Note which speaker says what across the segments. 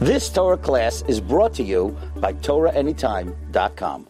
Speaker 1: This Torah class is brought to you by TorahAnytime.com.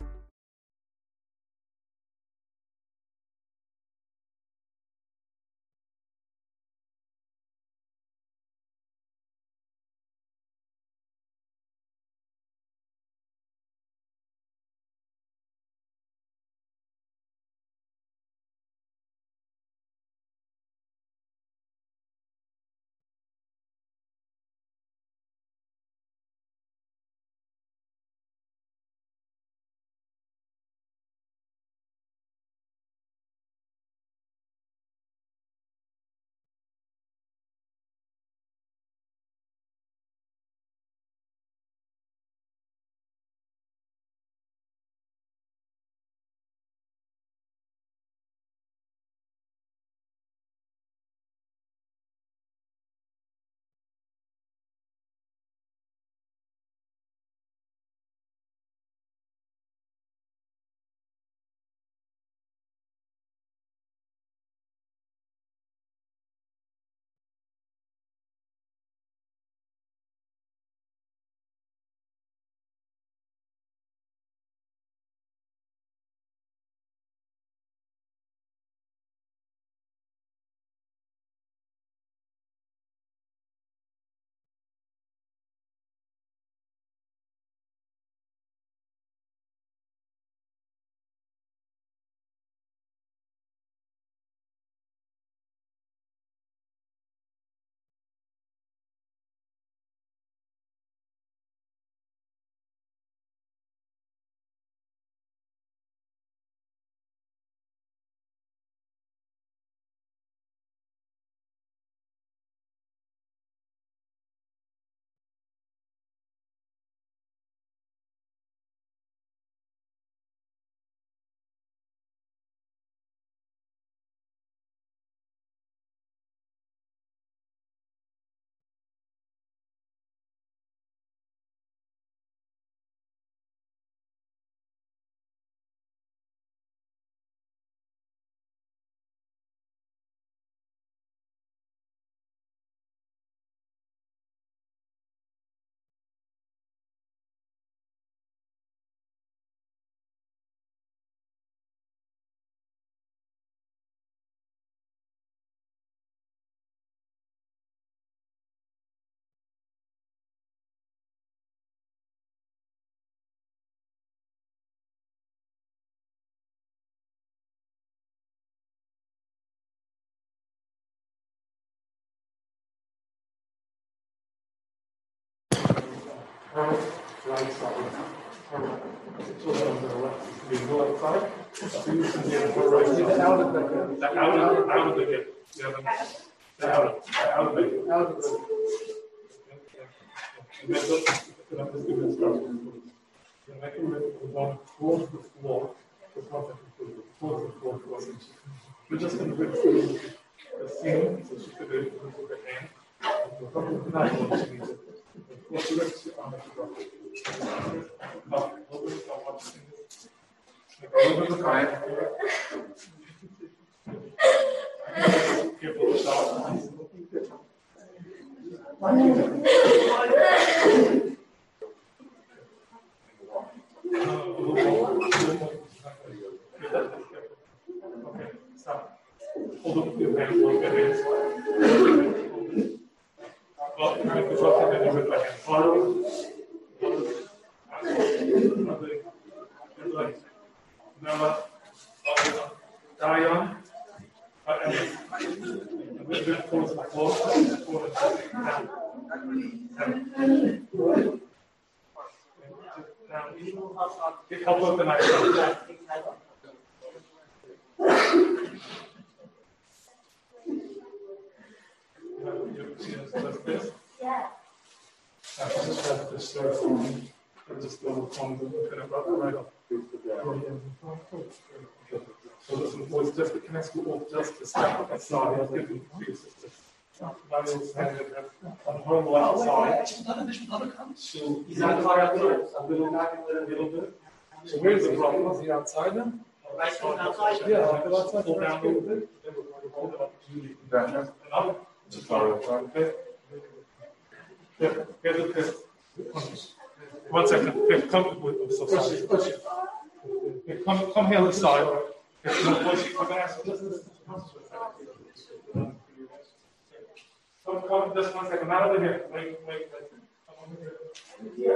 Speaker 2: We're just going to go through the scene, so she could do it with her hand. What's the rest of Okay, stop. Hold up your hands, look at hands. Well, you're going to drop it in with my hand. Follow. Now, Dion. A little bit towards the floor. Down. Get help with the knife.
Speaker 3: Yeah.
Speaker 2: I just have to start from just little forms and kind of right up. So this was just the connection of justice. That's not it. Given on her left side. So he's outside a little bit. So where's the problem? Is he outside then?
Speaker 3: Outside?
Speaker 2: Yeah, outside. Pull down a little bit. Then we're going to hold it up. And up. Get the tip. Come here on the side. Come, just 1 second. Not over here. Wait. Come over here.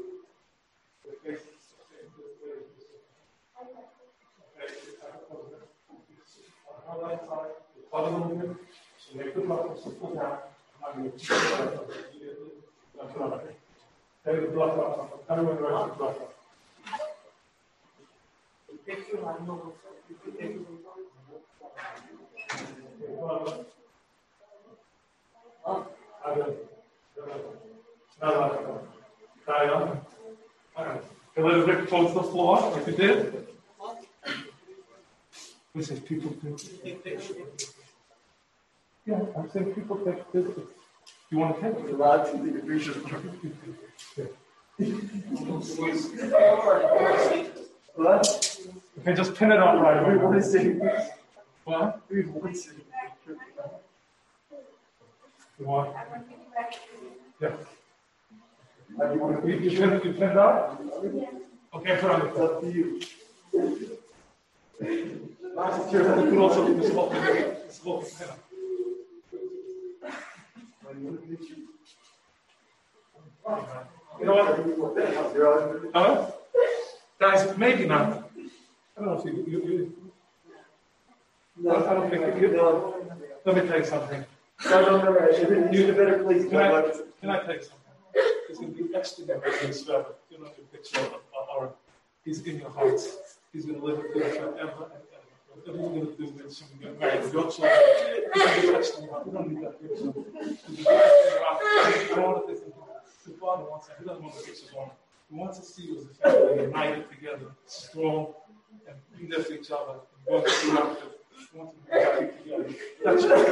Speaker 2: A little bit towards the floor, like you did. We say people take pictures. Yeah, I'm saying people take pictures. You want to take it? Allowed to take pictures. What? Okay, just pin it up right away. What is it? What? You want? Yeah. You pin it up? Okay, put on the top. Up to you. You can also do this whole thing. You know what? Guys, maybe not. I don't know if you no, I don't think you let me tell you something. No, you're the better place. Can I tell you something? It's going to be extra difficult forever. You know, the picture of our, he's in your hearts. He's going to live with you forever and ever. Whatever you're going to do with him, you're going to marry your children. You don't need that picture. I don't want to think the father wants that. He doesn't want the pictures on. He wants to see you as a family united together, strong, and be there for each other, and going through after. He wants to be happy together. That's what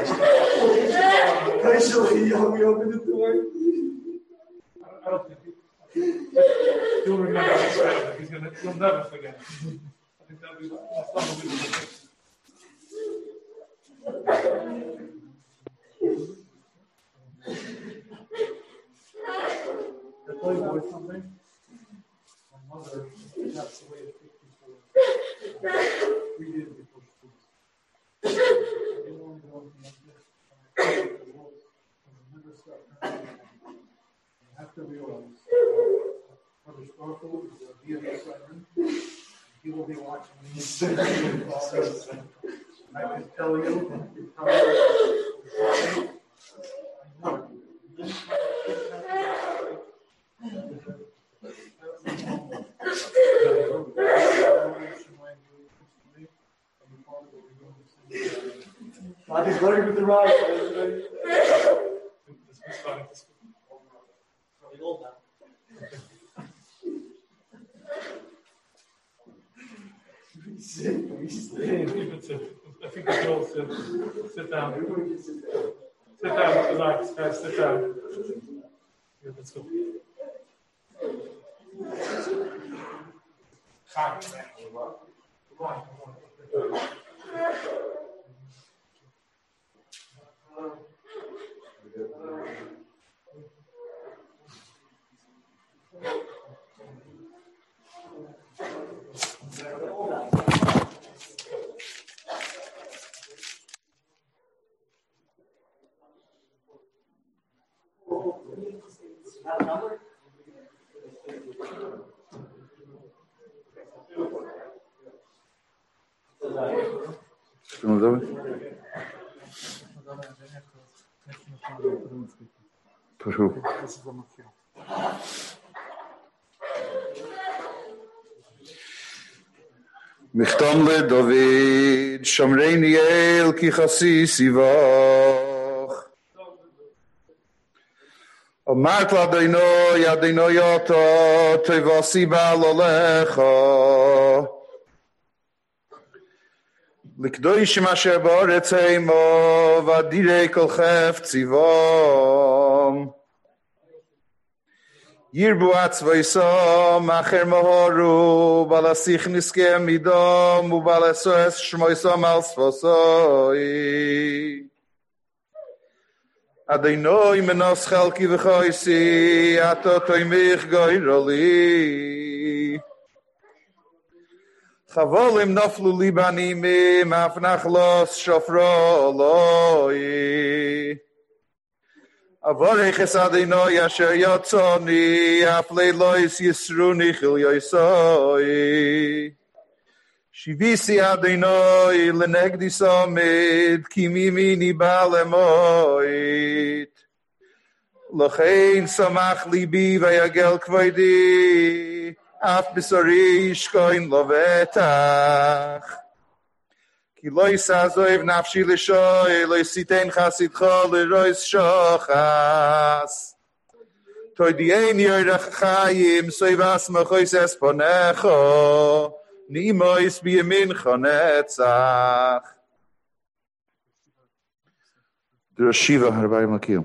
Speaker 2: we open the door. I don't think he'll remember this forever. He'll never forget. I think that's unbelievable. I tell you boys something. My mother passed away at 54. We did it before she was. I didn't want to go into never stop hurting. You have to realize Brother Sparkle is a deity siren. He will be watching me. I can tell you, I just learned with the ride. Sit. I think the girls sit down. Sit down, relax, guys, sit down. Yeah, let's go. Come on.
Speaker 3: Прошу. מכתום לדוד, שומרני אל כי חסיס יבוך. אמרת לאדוני, אדוני אותו, תבוסי בעל הולך. לקדושים אשר בארץ עמו, ואדירי כל חפץ יבום. ירבו עצבויסום, אחר מהורו, בלסיך נזכה מידום, ובלסועס שמויסום על ספוסוי. אדוני מנוס חלקי וחויסי, עתו תוימיך גוירו לי. Chavolim noflu libanimim afnachlos shofro loi. Avorei chesadinoi asher yotzoni aflei lois yisruni chil yoisoi. Shivisi adinoi lenegdi somid kimimini balemoit. Lochein samach libi vayagel kvoidi af bisori shkoin lovetach. Ki lois azoiv nafshi lishoy lois sitein chasidcho lerois shochas. Toidien yorach chayim soivas machois esponecho nimois biyamincho netzach. Drashiva harbayim lakiyum.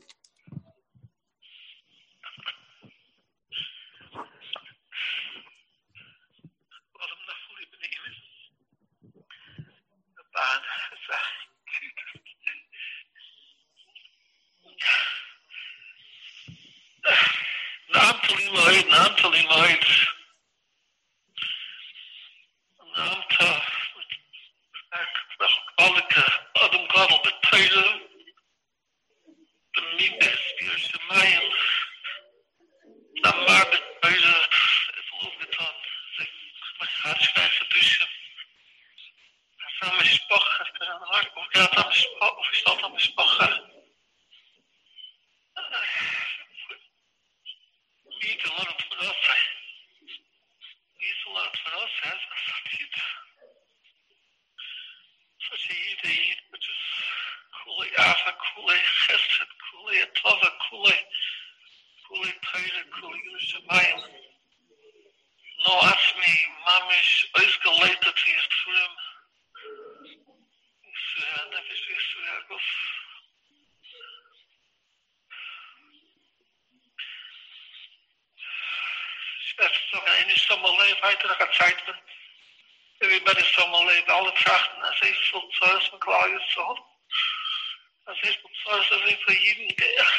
Speaker 4: Everybody sommerleven, alle trachten, als hij veel zoals me klaar is zo. Als hij veel zoals als hij voor jeden geeft.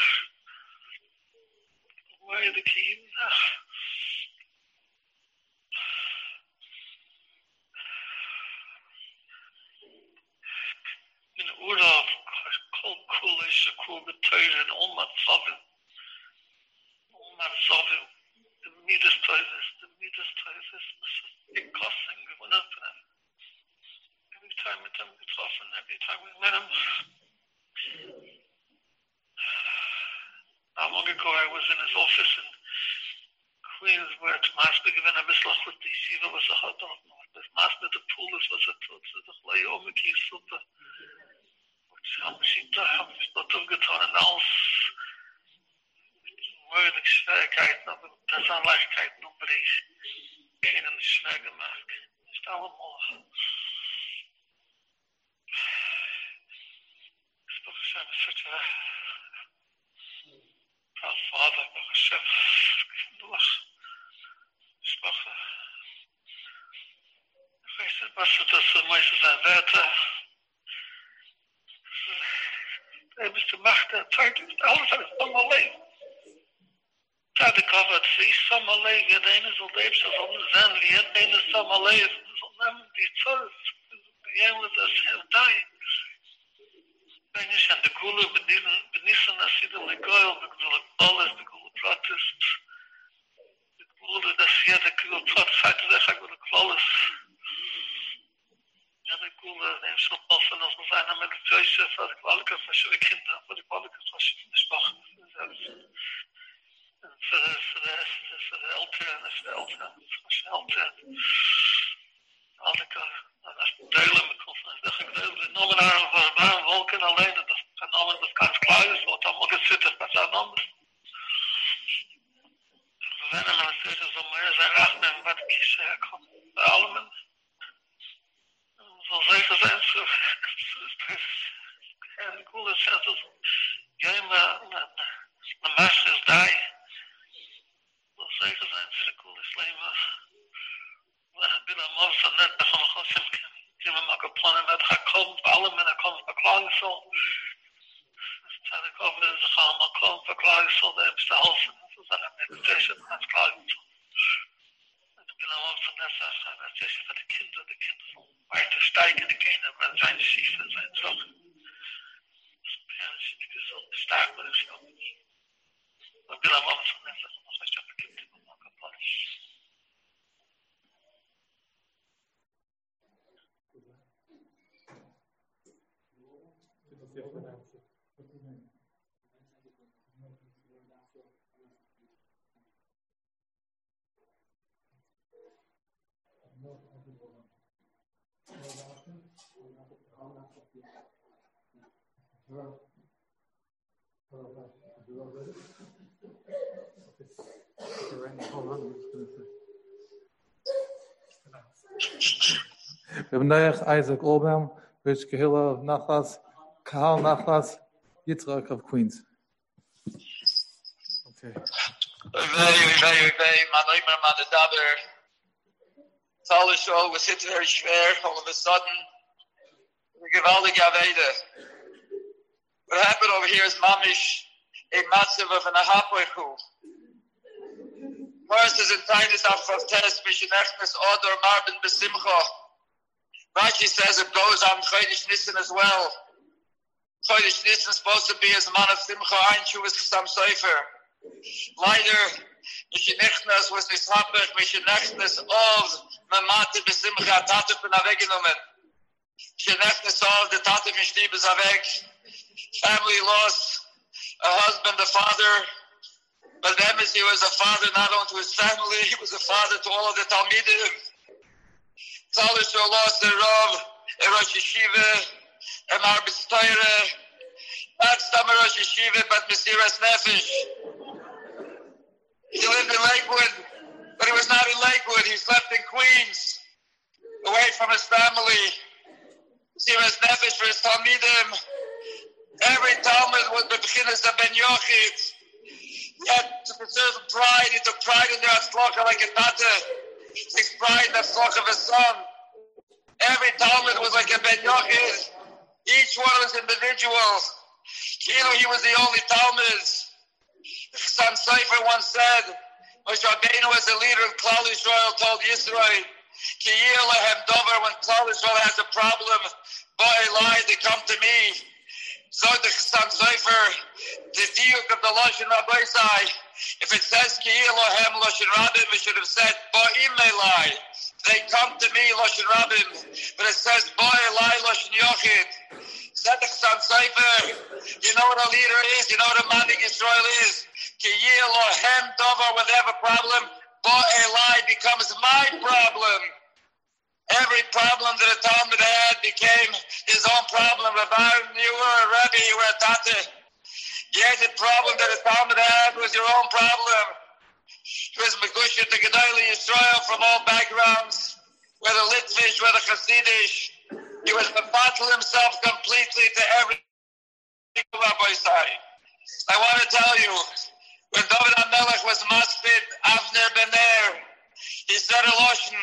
Speaker 4: Waar je de kiem? In de oorlog, kool is de kool betuigen en onmat zoveel. De middenstuis is, big costing gewonnen von him. Every time with him getroffen, every time we met him. Not long ago I was in his office in Queens where Master given a bisschen gut die Shiva was a hot dog. Das Master the pool was a tot so the lay over the super. Which I'm not getan and alles. Moeilijk Schwierigkeiten, aber das sind Leichtigkeiten und Bericht. Keinen schwer gemacht. Nicht allemal. It's Hashem is such a proud father, Hashem. Durch. Sprache. Ich weiß nicht, was das meistens sein Werte. Bist du Macht der Zeit, alles hat es allemaal Leben. Tijd de cover, het is zomaar leven. De ene zal leven, ze zal niet zijn. Die ene is zomaar leven. Ze zal nemen die zorg. Die ene is als heel tijd. Ben je aan de koele benissen als je de legoil, de koele alles, de koele protest. De koele, dat je de koele protest, hij te zeggen, de alles. Ja, de koele, neem zo offen als we zijn met de keuze voor de kwaliteit van je kinderen, voor de kwaliteit van je sprache. Voor de eltern, alle delen met conferentie. De nominaren van baan wolken alleen, dat is genomen, dat kan klaar is, wat dan moet zitten, dat zijn anders. We wennen maar steeds zo meer zijn rechten, wat ik kiezen kan. Bij alle mensen. Zal zeker zijn, en ik wil het zeggen, jij maar, de master is daar. Zal zeker zijn, cirkel is leven. Binnen ons van net van Hashem kunnen maken plannen met gaan komen voor alle mensen komen verklaren zal. Zijn ik over ze gaan maar komen verklaren zal de eerste halve zo zijn meditation gaan verklaren zal. En binnen ons van net zijn meditation voor de
Speaker 2: Noach Isaac Olbaum, Rich Kahila of Nachlas, Kahal Nachlas, Yitzchak of Queens. Okay.
Speaker 5: Talishol was hit very schwer. All of a sudden, the gewaltige Aveda. What happened over here is mamish a massive of an ahapoichu. First is in Tainus of test mishnechnes odor marbin besimcha. Rashi says it goes on Chodesh Nisan as well. Chodesh Nisan is supposed to be as man of simcha ein shuvas chasam sofer. Leider, mishnechnes was nishapech mishnechnes of mamate besimcha tate ben avegenommen. Mishnechnes of the tate mishnib is aveg. Family loss, a husband, a father. But then he was a father not only to his family, he was a father to all of the Talmidim. Talish lost the Rav, a Rosh Yeshiva, a Marbis Torah, not some Rosh Yeshiva, but Mesiras Nefesh. He lived in Lakewood, but he was not in Lakewood. He slept in Queens, away from his family. Mesiras Nefesh for his Talmidim. Every Talmud was the beginners of Ben Yochid. He had a certain pride. He took pride in their tzlocha like a tata. He takes pride in the tzlocha of his son. Every Talmud was like a Ben Yochid. Each one was individual. He was the only Talmud. Son Sefer once said, Moshe Rabbeinu was the leader of Klal Yisrael, told Yisrael, Ki yir lehem dover, when Klal Yisrael has a problem, boy lie, they come to me. So the Son Sefer, the diuk of the Lashon Rabbeisai, if it says Ki Elohem Lashon Rabim, it should have said Bo'im Elai. They come to me Lashon Rabim, but it says Bo'elai Lashon Yochid. Said the Son Sefer, you know what a leader is, you know what a Manik Yisrael is. Ki Elohem Dover, when they have a problem, Bo'elai becomes my problem. Every problem that a Talmud had became his own problem. Rabbi, you were a Rebbe, you were a Tate. Yet the problem that a Talmud had was your own problem. It was Megusha to Gedali Yisrael from all backgrounds, whether Litvish, whether Hasidish. He was mevatel himself completely to every Rabbi Sai. I want to tell you, when David HaMelech was maspid Avner Ben Ner, he said a Lashon,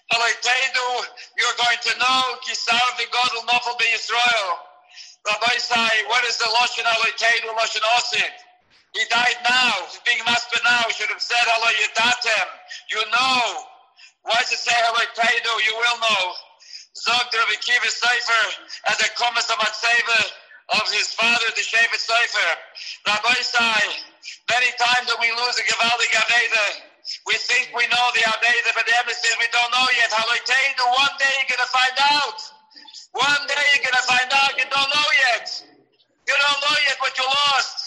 Speaker 5: you're going to know Kisar v'Godel Nofel b'Yisrael. Rabbi Sai, what is the Lashon Aloiteidu, Lashon Osid? He died now. He's being maspid now. He should have said Alo Yedatem. You know. Why does it say Aloiteidu? You will know. Zog Rabbi Kiva Sefer at the Komas Amatseva of his father, the Shevet Sefer. Rabbi Sai, many times when we lose a Gevaldig Aveda, we think we know the Aveda, but the embassy we don't know yet. One day you're going to find out. One day you're going to find out. You don't know yet. You don't know yet what you lost.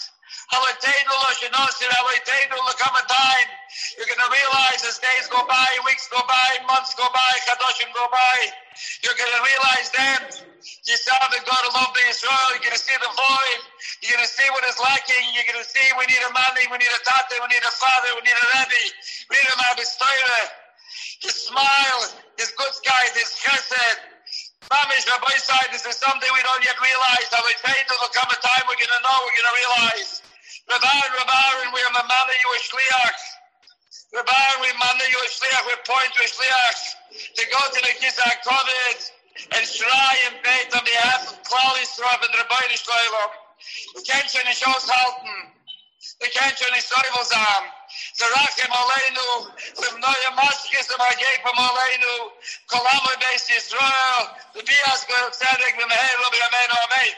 Speaker 5: There'll come a time you're going to realize as days go by, weeks go by, months go by, Chadoshim go by. You're going to realize then, Yisrael and God love Israel. You're going to see the void. You're going to see what is lacking. You're going to see we need a money, we need a tate, we need a father, we need a rebbe, we need a Marbis Torah. His smile, his good skies, his chesed. Mamish, Rabbi side, this is something we don't yet realize. There'll come a time we're going to know, we're going to realize. Rabbi, we are Mamana, you a Shliach. Rabbi, we Mamana, you a Shliach, we point to a Shliach to go to the Kisar Kovid and Shrai and Beit on behalf of Klal Yisrael and Rabbi Yisrael. We can't show any shows halten. We can't show any Soivelsam. Zerachem Aleinu, Zimnoya Mashkis, and Agepam Aleinu, Kolama Beis Yisrael, the Bias Goel Tzedek, the Meher, Rabbi Amenu, Amen.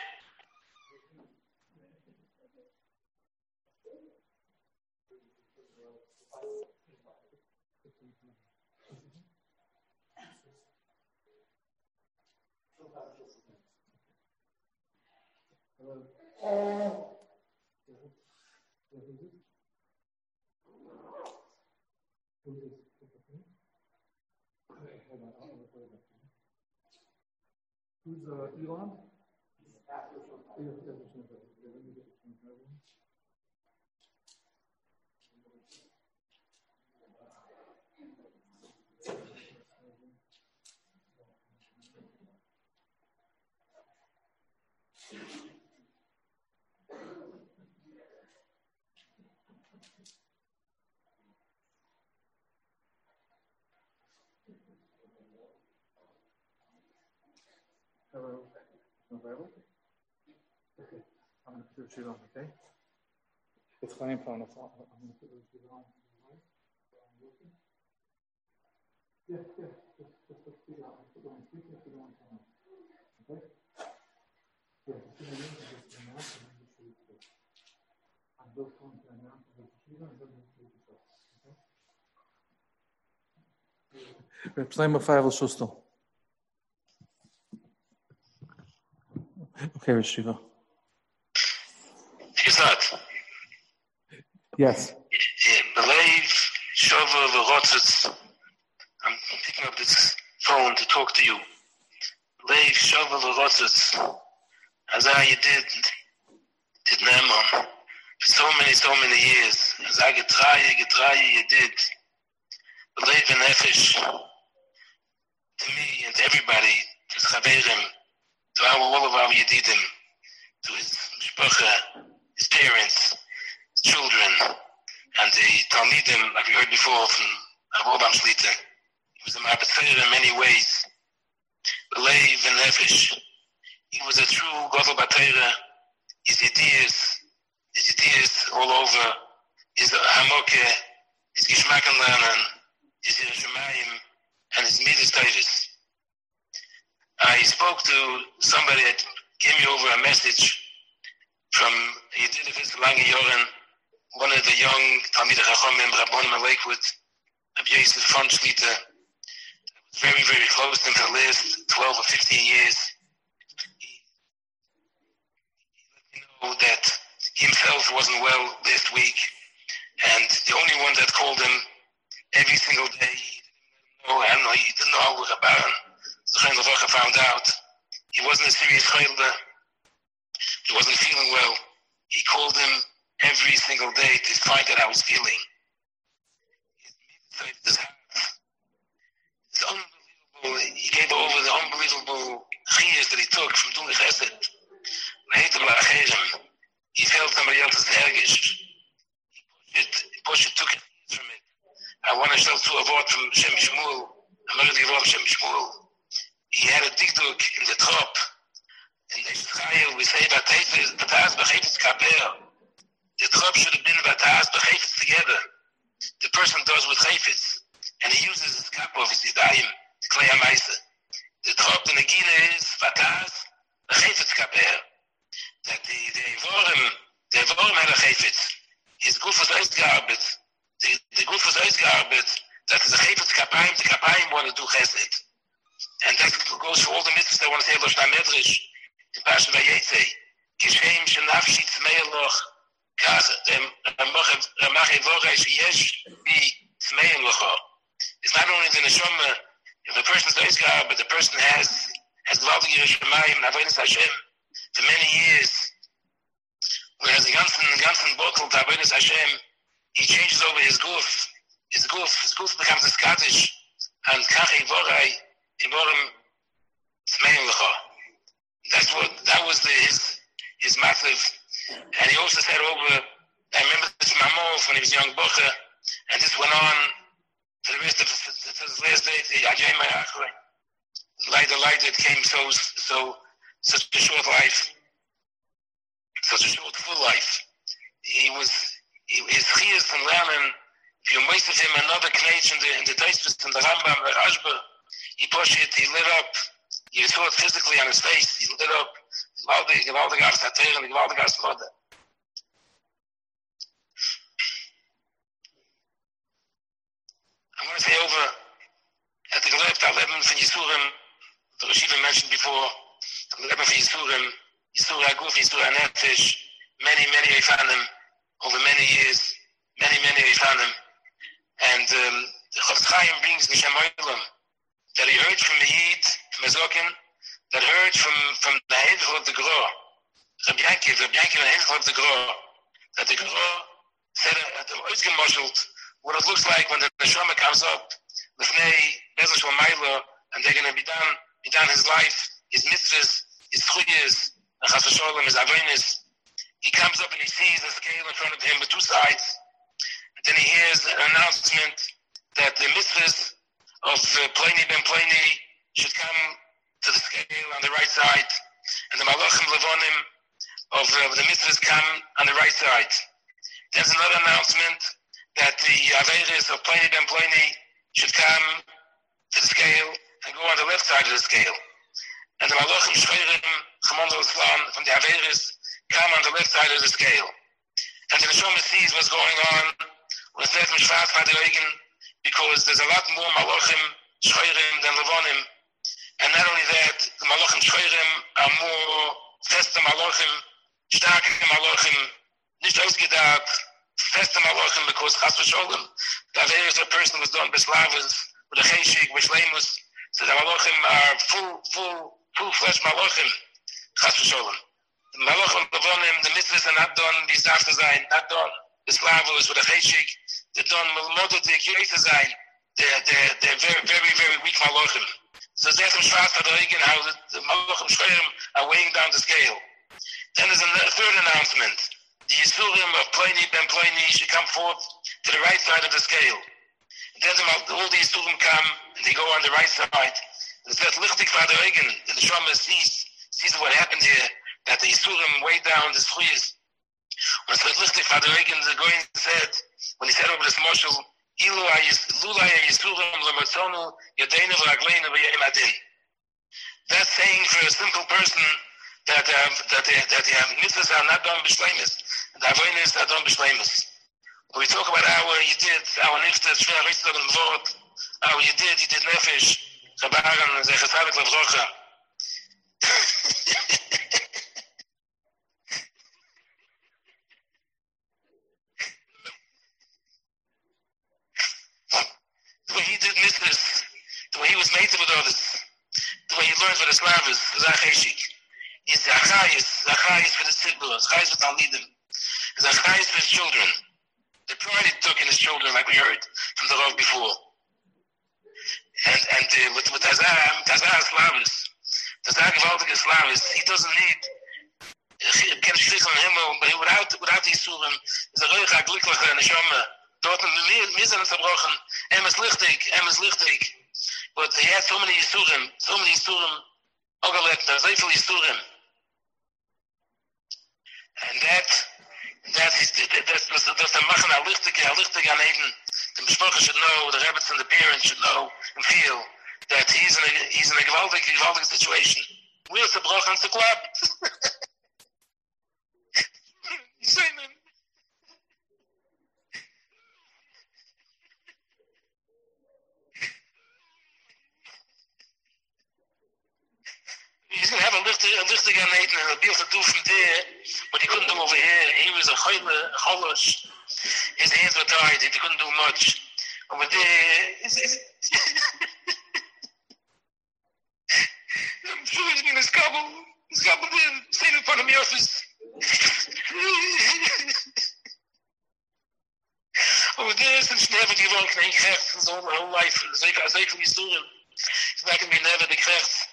Speaker 2: Who's Elon? Available? Okay, I'm going to put it on, okay? It's fine, I'm going to put it on. Yeah, just figure out. Put it on speaker, put it on time. Okay? Yeah, just give me a minute, just announce and then just read it. I'm both going to announce the computer and then read it. Okay? Psalm 5 Schuster. Okay, Shiva.
Speaker 5: Is that?
Speaker 2: Yes.
Speaker 5: Believe, Shova, the Rotzitz. I'm picking up this phone to talk to you. Believe, Shova, the Rotzitz. As I did Naaman. For so many years. As I getreie, you did. Believe in Nefesh. To me and to everybody, to Chaverim, to all of our Yedidim, to his Mishpacha, his parents, his children, and the Talmidim, like we heard before from Avraham Shlita. He was a Ma'abed Torah in many ways. Believe in Nefesh. He was a true Gadol B'Torah. His ideas all over, his Hamoke, his Gishmak and Lernen, his Yerushalayim, and his Midas Tovis. I spoke to somebody that gave me over a message from Yedid of his Lange Yoren, one of the young Talmidei Chachamim, Rabbonim in Lakewood, Rabbi Yosef von Shlita, very, very close to him for the last 12 or 15 years. He let me know that he himself wasn't well last week, and the only one that called him every single day, he didn't know how about him. So Chaim found out he wasn't a serious chayla. He wasn't feeling well. He called him every single day to find out how he was feeling. It's unbelievable. He gave over the unbelievable chiyas that he took from doing chesed. He felt somebody else's hergish. He took it from it. I want to show to a word from Shem Shmuel. I'm going to give up Shem Shmuel. He had a dikduk in the top. In the Israel, we say Bataz B'Chayfetz Kaper. The top should have been Bataz B'Chayfetz together. The person does with Chayfetz. And he uses his kappa of his Yidayim, Klei HaMaisa. The top, the Nagina is Bataz B'Chayfetz Kaper. That the Evorim had a Chayfetz. His goof was ausgearbeitet. The goof was ausgearbeitet. That is a Chayfetz Kapayim. The Kapayim want to do Chesed. And that goes for all the mitzvahs that want to say Losh Medrash in Pasha Vayetze. Kishem Shenafshi Tzmeiloch Kaz Ramach Evoresh Yesh Bi Tzmeiloch. It's not only the neshama. If the person's Eisgar, but the person has Gvaldig Yerushalayim and Avodas Hashem for many years. Whereas the ganzen bottle to Avodas Hashem, he changes over his goof. His goof becomes a Scottish, and Kach Evorai. That was his massive, and he also said over. I remember this Mamov when he was a young bocher, and this went on for the rest of his last days. The light that came such a short life, such a short full life. His chiyas and learning. If you waste of him another knetch in the Taisvus and the Rambam, the Rashba. He pushed it, he lit up. You saw it physically on his face. He lit up. Gewaldige Arsater and gewaldige Arslode. I'm going to say over at the Gelebt Aleben from Yisurim, the Rashiva mentioned before, the Aleben from Yisurim, Yisur HaGuf, Yisur HaNefesh, many Eifanim, over many years, many Eifanim. And the Chofetz Chaim brings Nishem Oilam. that he heard from the Yid, from Azokin, that heard from the Heichel of the Gro, Rabbi Yankiv the Heichel of the Gro, that the Gro said at the Oizgemoshelt what it looks like when the Neshama comes up with Bezel Shal Mailo, and they're going to be done his life, his mitzvahs, his chuyas, and Chas v'Sholem, his avonis. He comes up and he sees the scale in front of him with two sides. And then he hears an announcement that the mitzvahs of Pliny ben Pliny should come to the scale on the right side, and the Malachim Levonim of the mitzvahs come on the right side. There's another announcement that the Averis of Pliny ben Pliny should come to the scale and go on the left side of the scale. And the Malachim Shcheirim, Chamon al-Islam, from the Averis, come on the left side of the scale. And the Neshama sees what's going on with that Mishvat Fadeigen, because there's a lot more Malachim Shcheirim than Levonim. And not only that, the Malachim Shcheirim are more feste Malachim, starke Malachim, nicht ausgedacht, feste Malachim, because Chas v'Sholem, the Averis of a person was done Beslavas, with a Cheshik, with Shleimus, so the Malachim are full-fledged Malachim, Chas v'Sholem. The Malachim Levonim, the mitzvahs are not done, these after sein, not done, Beslavas, with a Cheshik, they're done, Melmododik, Yosef sein, they're very, very, very weak Malachim. So there's some Shvat Fadeigen, how the Malachim Shcheirim are weighing down the scale. Then there's a third announcement. The Yisurim of Pliny ben Pliny should come forth to the right side of the scale. And then all the Yisurim come, and they go on the right side. It's that Lichtig Fadeigen, the Neshama sees what happened here, that the Yisurim weigh down the Schuyas. When it's that Lichtig Fadeigen, the Goyen said, when he said over this Moshel, that's saying for a simple person that they have mitzvahs are not done b'shleimus, and the avonis are done b'shleimus. When we talk about our Yidid, our niftas, shver ritzvah and vort, our Yidid nefesh, chabaran zechasadik levrocha. The way he did mitzvahs, the way he was mated with others, the way he learned with the Slavas, the Zacheshik. He's the Achayis for the Tzibur, Achayis for Talmidim. He's Achayis for his children. The pride he took in his children, like we heard from the Rav before. And with Tazar Slavas, Tazar gewaltige Slavas, he doesn't need can shlich on him, but without these Surim, is a Reucha, Glückliche, Neshama. Dort wir sind zerbrochen. Is lichtig. But he had so many Yisurim, Ogalet, so viel Yisurim. And that's the Machen lichtig an Eden. The Mishpacha should know, the rabbis and the parents should know and feel that he's in a gewaltige situation. We're zerbrochen to club. He's going to have a lichtig an Eden and a be able to do from there what he couldn't do over here. He was a cholosh. His hands were tied. He couldn't do much. Over there, I'm sure he's been his couple there, sitting in front of the office. Over there, since never given kein Krecht his whole life. Zeker he's doing. He's not going to be never the Krecht.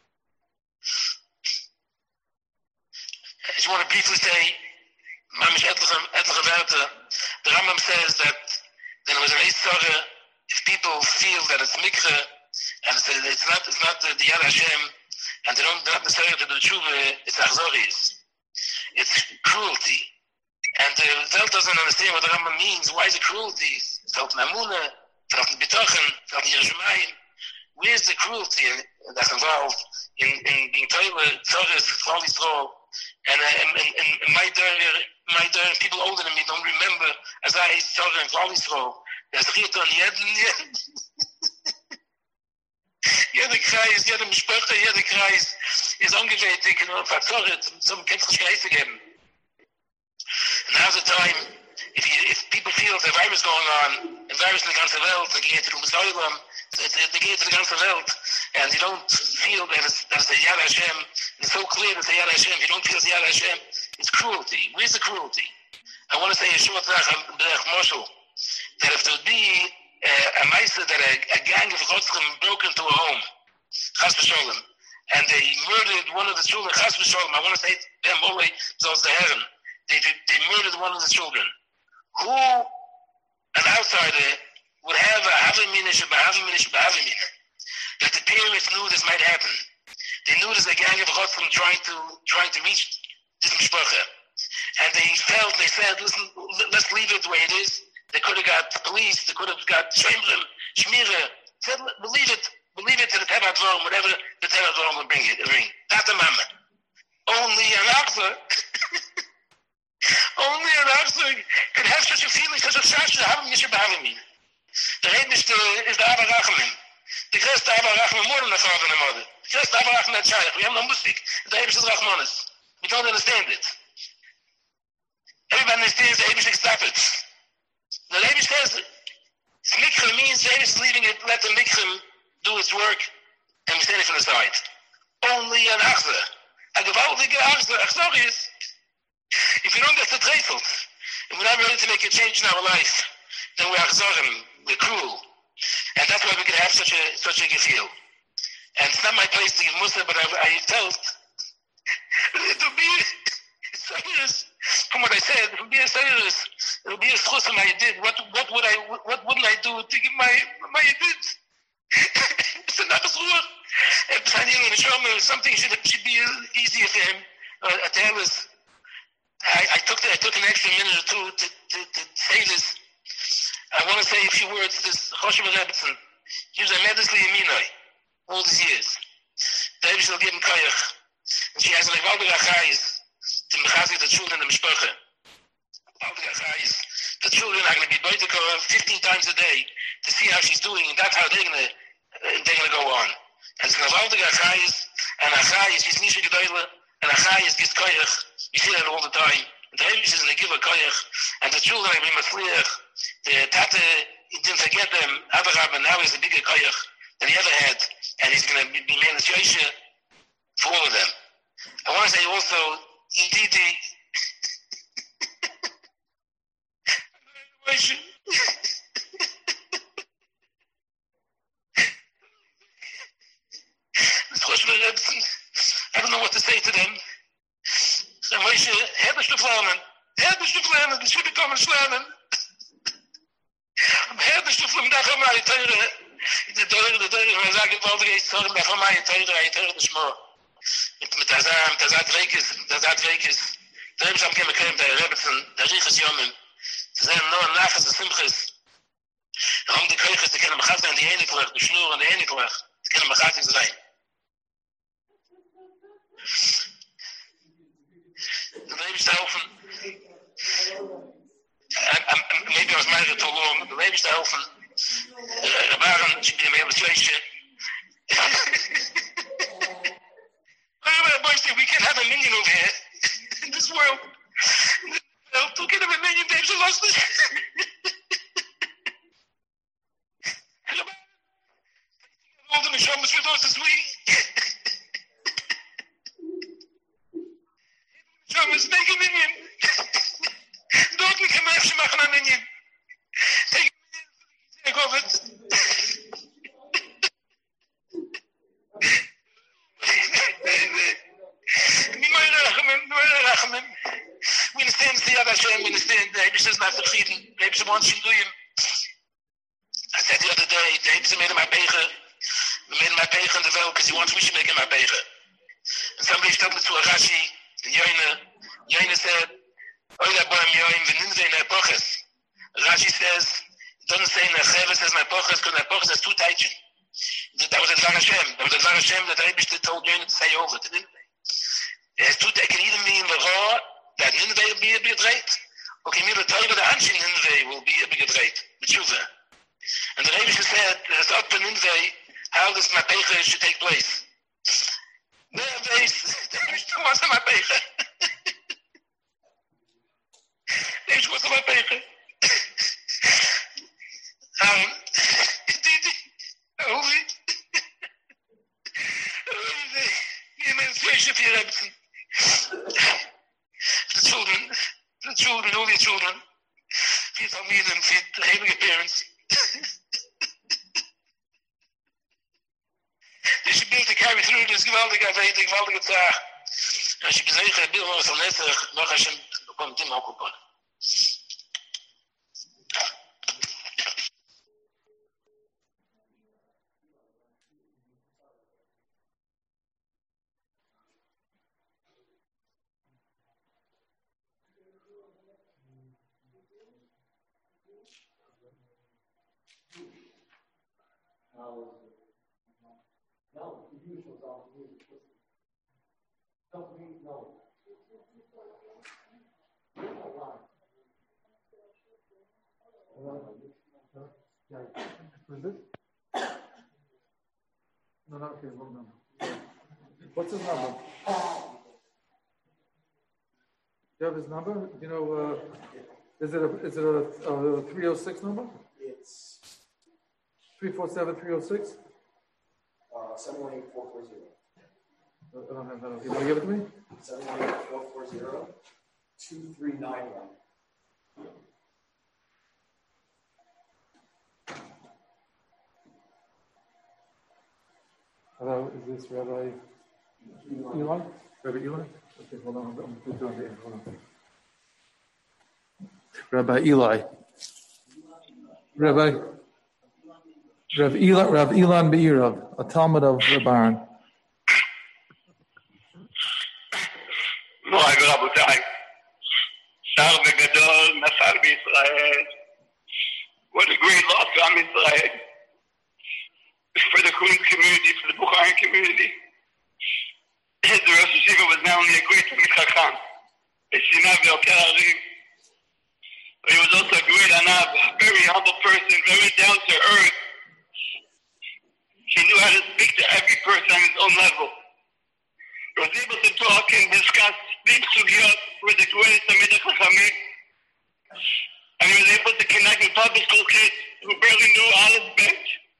Speaker 5: I just want to briefly say, Mamish etliche Werte. The Rambam says that there was an Eitzara, if people feel that it's mikra, and it's not the Yad Hashem, and they don't necessarily do the tshuva, it's achzoris. It's cruelty. And the Welt doesn't understand what the Rambam means. Why is it cruelty? Felt in Amunah, felt in Bitochen, felt in Yerushalayim. Where's the cruelty that's involved in being Torah, Klal Yisrael? And my people older than me don't remember as I Torah and Klal Yisrael. There's Chit on jeder Kreis, jeder Mishpacha, jeder Kreis is ungewöhnlich und verzorgt, some can't Scheiße geben. Now's the time, if people feel the virus going on, the virus in the ganze Welt, they get through Muslim, they get to the ganze Welt, and you don't feel that it's a Yad Hashem. It's so clear that it's a Yad Hashem. You don't feel it's Yad Hashem. It's cruelty. Where's the cruelty? I want to say a short Moshel, that if there would be a meister that a gang of Chotzim broke into a home, Chas v'sholem, and they murdered one of the children, Chas v'sholem, I want to say them only those the Herren, they murdered one of the children. Who, an outsider, would have a havimina, that the parents knew this might happen. They knew there's a gang of Chotzim trying to reach this mishpacha. And they said, listen, let's leave it the way it is. They could have got police, they could have got Shemrim, Shmira. Said, we'll leave it to the Tevat Dvarim, whatever the Tevat Dvarim will bring. That's a mama. Only an Achzer could have such a feeling, such a shash, the Rebbe is the Abba Rachamim. The greatest Abba Rachamim, more than the father and the mother. The greatest Abba Rachamim that Shaykh. We have no musik. The Rebbe is Rachmanis. We don't understand it. Everybody understands the Rebbe stop it. The Rebbe says, Mikrim means the Rebbe is leaving it, let the Mikrim do its work, and we stand it from the side. Only an Achzer. A gewaltige Achzer. Achzer is, if we don't get the treifelt, if we're not ready to make a change in our life, then we're Achzerim, we're cruel. And that's why we can have such a gefeel. And it's not my place to give Musa, but I felt it will be serious. From what I said, it will be a serious. It will be a schus from my did. What wouldn't I do to give my did? It's a nachasruach. And something should be easier for him. To have this. I took an extra minute or two to say this. I want to say a few words to Choshev Rebbetzin. He was a medically Yeminoi all these years. The Rebbe shall give him koyach. And she has an gewaltige achayis to mechazik the children in the mishpacha. Gewaltige achayis. The children are going to be boitek 15 times a day to see how she's doing, and that's how they're going to go on. And it's a gewaltige achayis, and achayis, she's nisha gedoyle, and achayis gives koyach. You see that all the time. The Rebbe is going to give a koyach, and the children are going to be masliach. The Tate didn't forget them. Abraham now is a bigger koyach than he ever had, and he's going to be made a shosha for all of them. I want to say also, indeed, I don't know what to say to them. So Moshe, Herdisch to Flamen, they should become a Schlamen. Herdisch to Flamen, that's how my Teure, the Teure, when I say, gewaltig ist, sorgen, that's how my Teure the Schmor. Mit Tazat Reikis, der Rebbe Sham Kemekem, der Rebbetzin, der Riches Yomim, zu sehen, nur ein Nachas, der Simchis, warum die Kirches, die können Mechazig an die Eniklach, die Schnur an die Eniklach, die können Mechazig sein. The Rebbe is helfen. Maybe I was married too long. The Rebbe is helfen. Rabaren should be a male situation. We can't have a minion over here in this world. We can't have a minion. Dave's a lost it. All the Neshamas with us this week. Neshamas, make a minion. Don't make a match, make a minion. Take a minion, take over it. We understand the Yad Hashem, we understand the Rebbe is not zufrieden, the Rebbe wants to do him. I said the other day, the Rebbe made him my peicher, in the world because he wants we should make him my peicher. And somebody told me to a Rashi, and Yoina said, Oila boim yoim, v'ninzei ne'epoches. Rashi says, it doesn't say ne'echeves, says ne'epoches, because ne'epoches has two taichin. That was a Dvar Hashem that the Rebbe told Yoina to say over to Ninveh. It has two, it can either mean the raw, that Ninveh will be a big rate, or can mean the Torah, the Anshin Ninveh will be a big rate, with Tshuva. And the Rebbe said, it's up to Ninveh how this Mapecha should take place. Ninveh wants a Mapecha. Ninveh wants a Mapecha. heilige parents. Dus je beeld te carry through this geweldige taak. Als je bezig hebt, wil je lessen, nog als je komt in ook op.
Speaker 2: Okay, hold on. What's his number? Do you have his number? Do you know, is it a 306 number?
Speaker 6: It's
Speaker 2: 347-306?
Speaker 6: 718-440.
Speaker 2: I don't have that. You want to give it to me?
Speaker 6: 718-440-2391.
Speaker 2: Hello, is this Rabbi Elon? Rabbi Elon? Okay, hold on. I'm going to put you on the air. Hold on. Rabbi Eli. Rav Elon Be'irav, a Talmud of Rabban.
Speaker 5: Moai Rabotai. Shar Begadol, Nafar B'Yisrael. What a great loss to Am Yisrael. For the Queen's community, for the Bukharian community. The Rosh Hashiva was not only a great Talmid Chacham, a Shinav Yoker Harim, but he was also a great Anav, a very humble person, very down to earth. He knew how to speak to every person on his own level. He was able to talk and discuss deep sugyot with the greatest Talmid Chachamim, and he was able to connect with public school kids who barely knew Aleph Bet.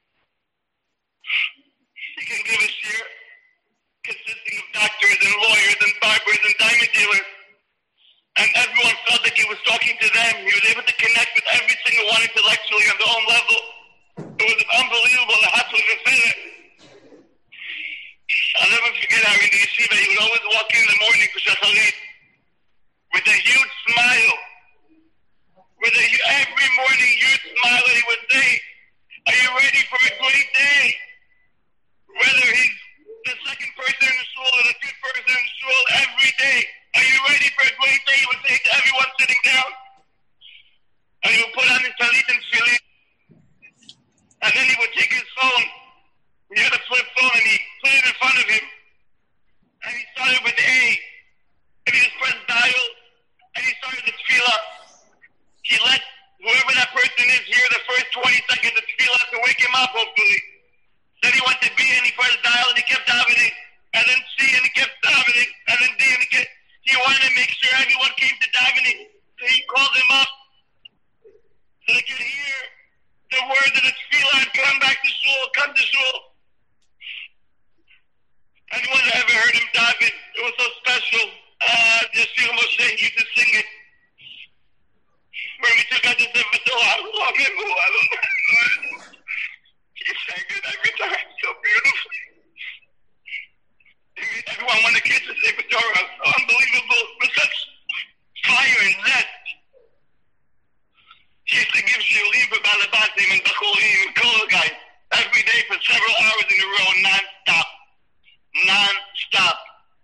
Speaker 5: He can give a shir consisting of doctors and lawyers and barbers and diamond dealers. And everyone felt like he was talking to them. He was able to connect with every single one intellectually on their own level. It was unbelievable. The heart was refilled. I'll never forget how in the yeshiva he would always walk in the morning for shacharit with a huge smile. Every morning huge smile, and he would say, "Are you ready for a great day?" Whether he's the second person in the shul or the fifth person in the shul, every day, "Are you ready for a great day?" He would say to everyone sitting down. And he would put on his talit and tefillin. And then he would take his phone. He had a flip phone and he put it in front of him. And he started with A. And he just pressed dial. And he started the tefillah. He let whoever that person is hear the first 20 seconds of tefillah to wake him up, hopefully. Then he went to B and he pressed dial and he kept davening. And then C and he kept davening. And then D and he wanted to make sure everyone came to davening. So he called them up so they could hear the words of the tefillah and come back to shul, come to shul. Anyone that ever heard him daven, it was so special. Yeshua Moshe used to sing it. When we took out the Sefer Torah, I don't know. He sang it every time so beautifully. Everyone wanted to kiss the Sefer Torah. So unbelievable. With such fire and zest. He used to give shiurim for balabatim and bachurim and kol guys every day for several hours in a row, non-stop. Non-stop.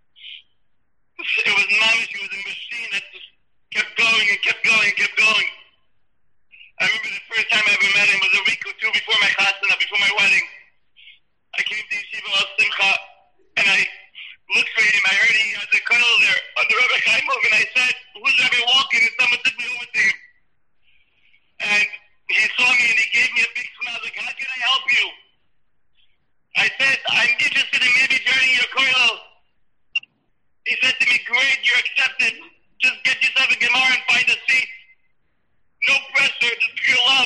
Speaker 5: It was mamish. It was a machine that just kept going and kept going and kept going. I remember the first time I ever met him was a week or two before my chasana, before my wedding. I came to Yeshiva Al Simcha, and I looked for him. I heard he had the colonel there on the Rebbe Chaimov, and I said, "Who's Rebbe walking?" And someone took me over to him. And he saw me, and he gave me a big smile. Like, "How can I help you?" I said, "I'm interested in maybe joining your kollel." He said to me, "Great, you're accepted. Just get yourself a Gemara and find a seat. No pressure, just pure love.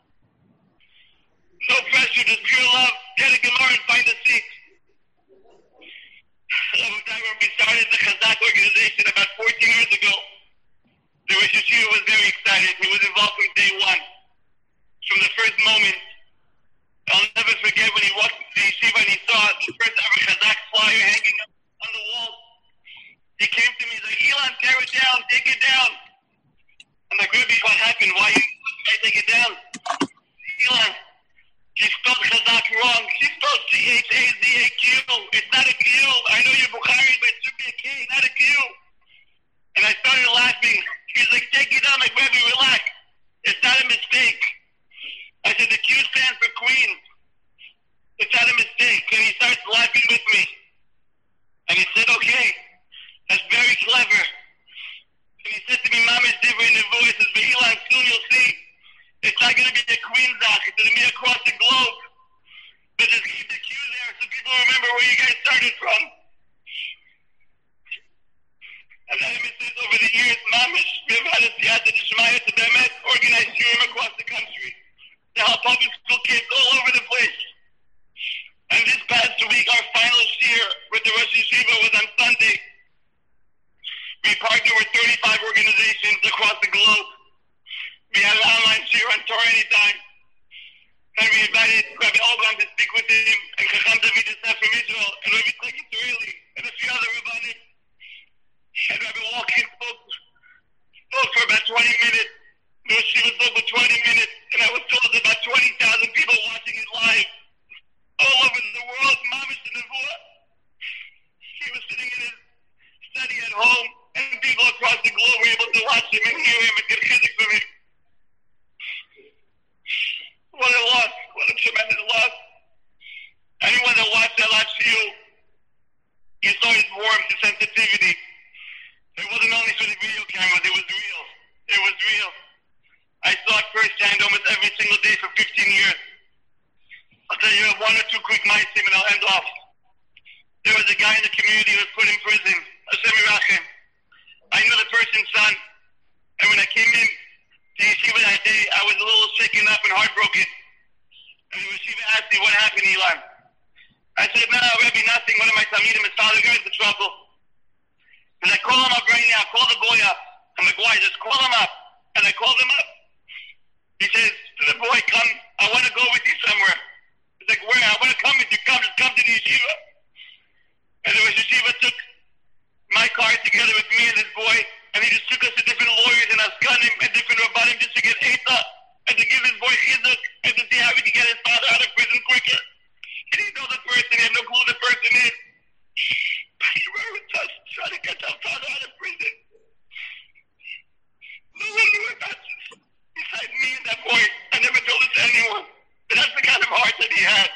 Speaker 5: No pressure, just pure love. Get a Gemara and find a seat." When we started the Chazak organization about 14 years ago, the Rosh Hashiva was very excited. He was involved from day one. from the first moment. I'll never forget when he walked into the yeshiva and he saw the first ever Chazak flyer hanging up on the wall. He came to me, he's like, Elon, tear it down, take it down. I'm like, Rebbe, what happened? Why I take it down? Elon, she spelled Chazak wrong. She spelled C-H-A-Z-A-Q. It's not a Q. I know you're Bukhari, but it should be a K, not a Q. And I started laughing. He's like, take it down. I'm like, Rebbe, relax. It's not a mistake. I said, the Q stands for Queen. It's not a mistake. And he starts laughing with me. And he said, okay, that's very clever. And he said to me, Mom is different in the voice. He says, but Elon, soon you'll see. It's not going to be a Queen Zach. It's going to be across the globe. But just keep the Q there so people remember where you guys started from. And then it says over the years, Mamish, we've had a Siyata D'Shmaya to Bemet, organized Shurim across the country to help public school kids all over the place. And this past week, our final year with the Rosh Yeshiva was on Sunday. We partnered with 35 organizations across the globe. We had an online share on Torah Anytime. And we invited Rabbi Alban to speak with him, and Chacham David Yosef from Israel, and Rabbi Tzlek Israeli, and a few other Rabbanim. And Rabbi Walken spoke for about 20 minutes. The Yeshiva spoke for 20 minutes, and I was told about 20,000 people watching it live all over the world. Mamish and Nevuah. He was sitting in his study at home, and people across the globe were able to watch him and hear him and get chizuk from him. What a loss. What a tremendous loss. Anyone that watched that last few, you saw his warmth, his sensitivity. It wasn't only for the video cameras, it was real. It was real. I saw it firsthand almost every single day for 15 years. I'll tell you one or two quick ma'asim and I'll end off. There was a guy in the community who was put in prison, Hashem Yirachem. I knew the person's son, and when I came in to Yeshiva that day, I was a little shaken up and heartbroken. And the Yeshiva asked me, what happened, Elon? I said, no, Rebbe, nothing. One of my Talmidim, his father got into trouble. And I call him up right now, call the boy up. I'm like, why? Just call him up. And I called him up. He says to the boy, come, I want to go with you somewhere. He's like, where? I want to come with you. Come, just come to the yeshiva. And the yeshiva took my car together with me and this boy, and he just took us to different lawyers and Askanim and different Rabbanim just to get Eita and to give his boy chizuk and to see how we could get his father out of prison quicker. He didn't know the person. He had no clue who the person is. But he were with us trying to get our father out of prison. No one knew about this besides me and that boy. I never told it to anyone. But that's the kind of heart that he had.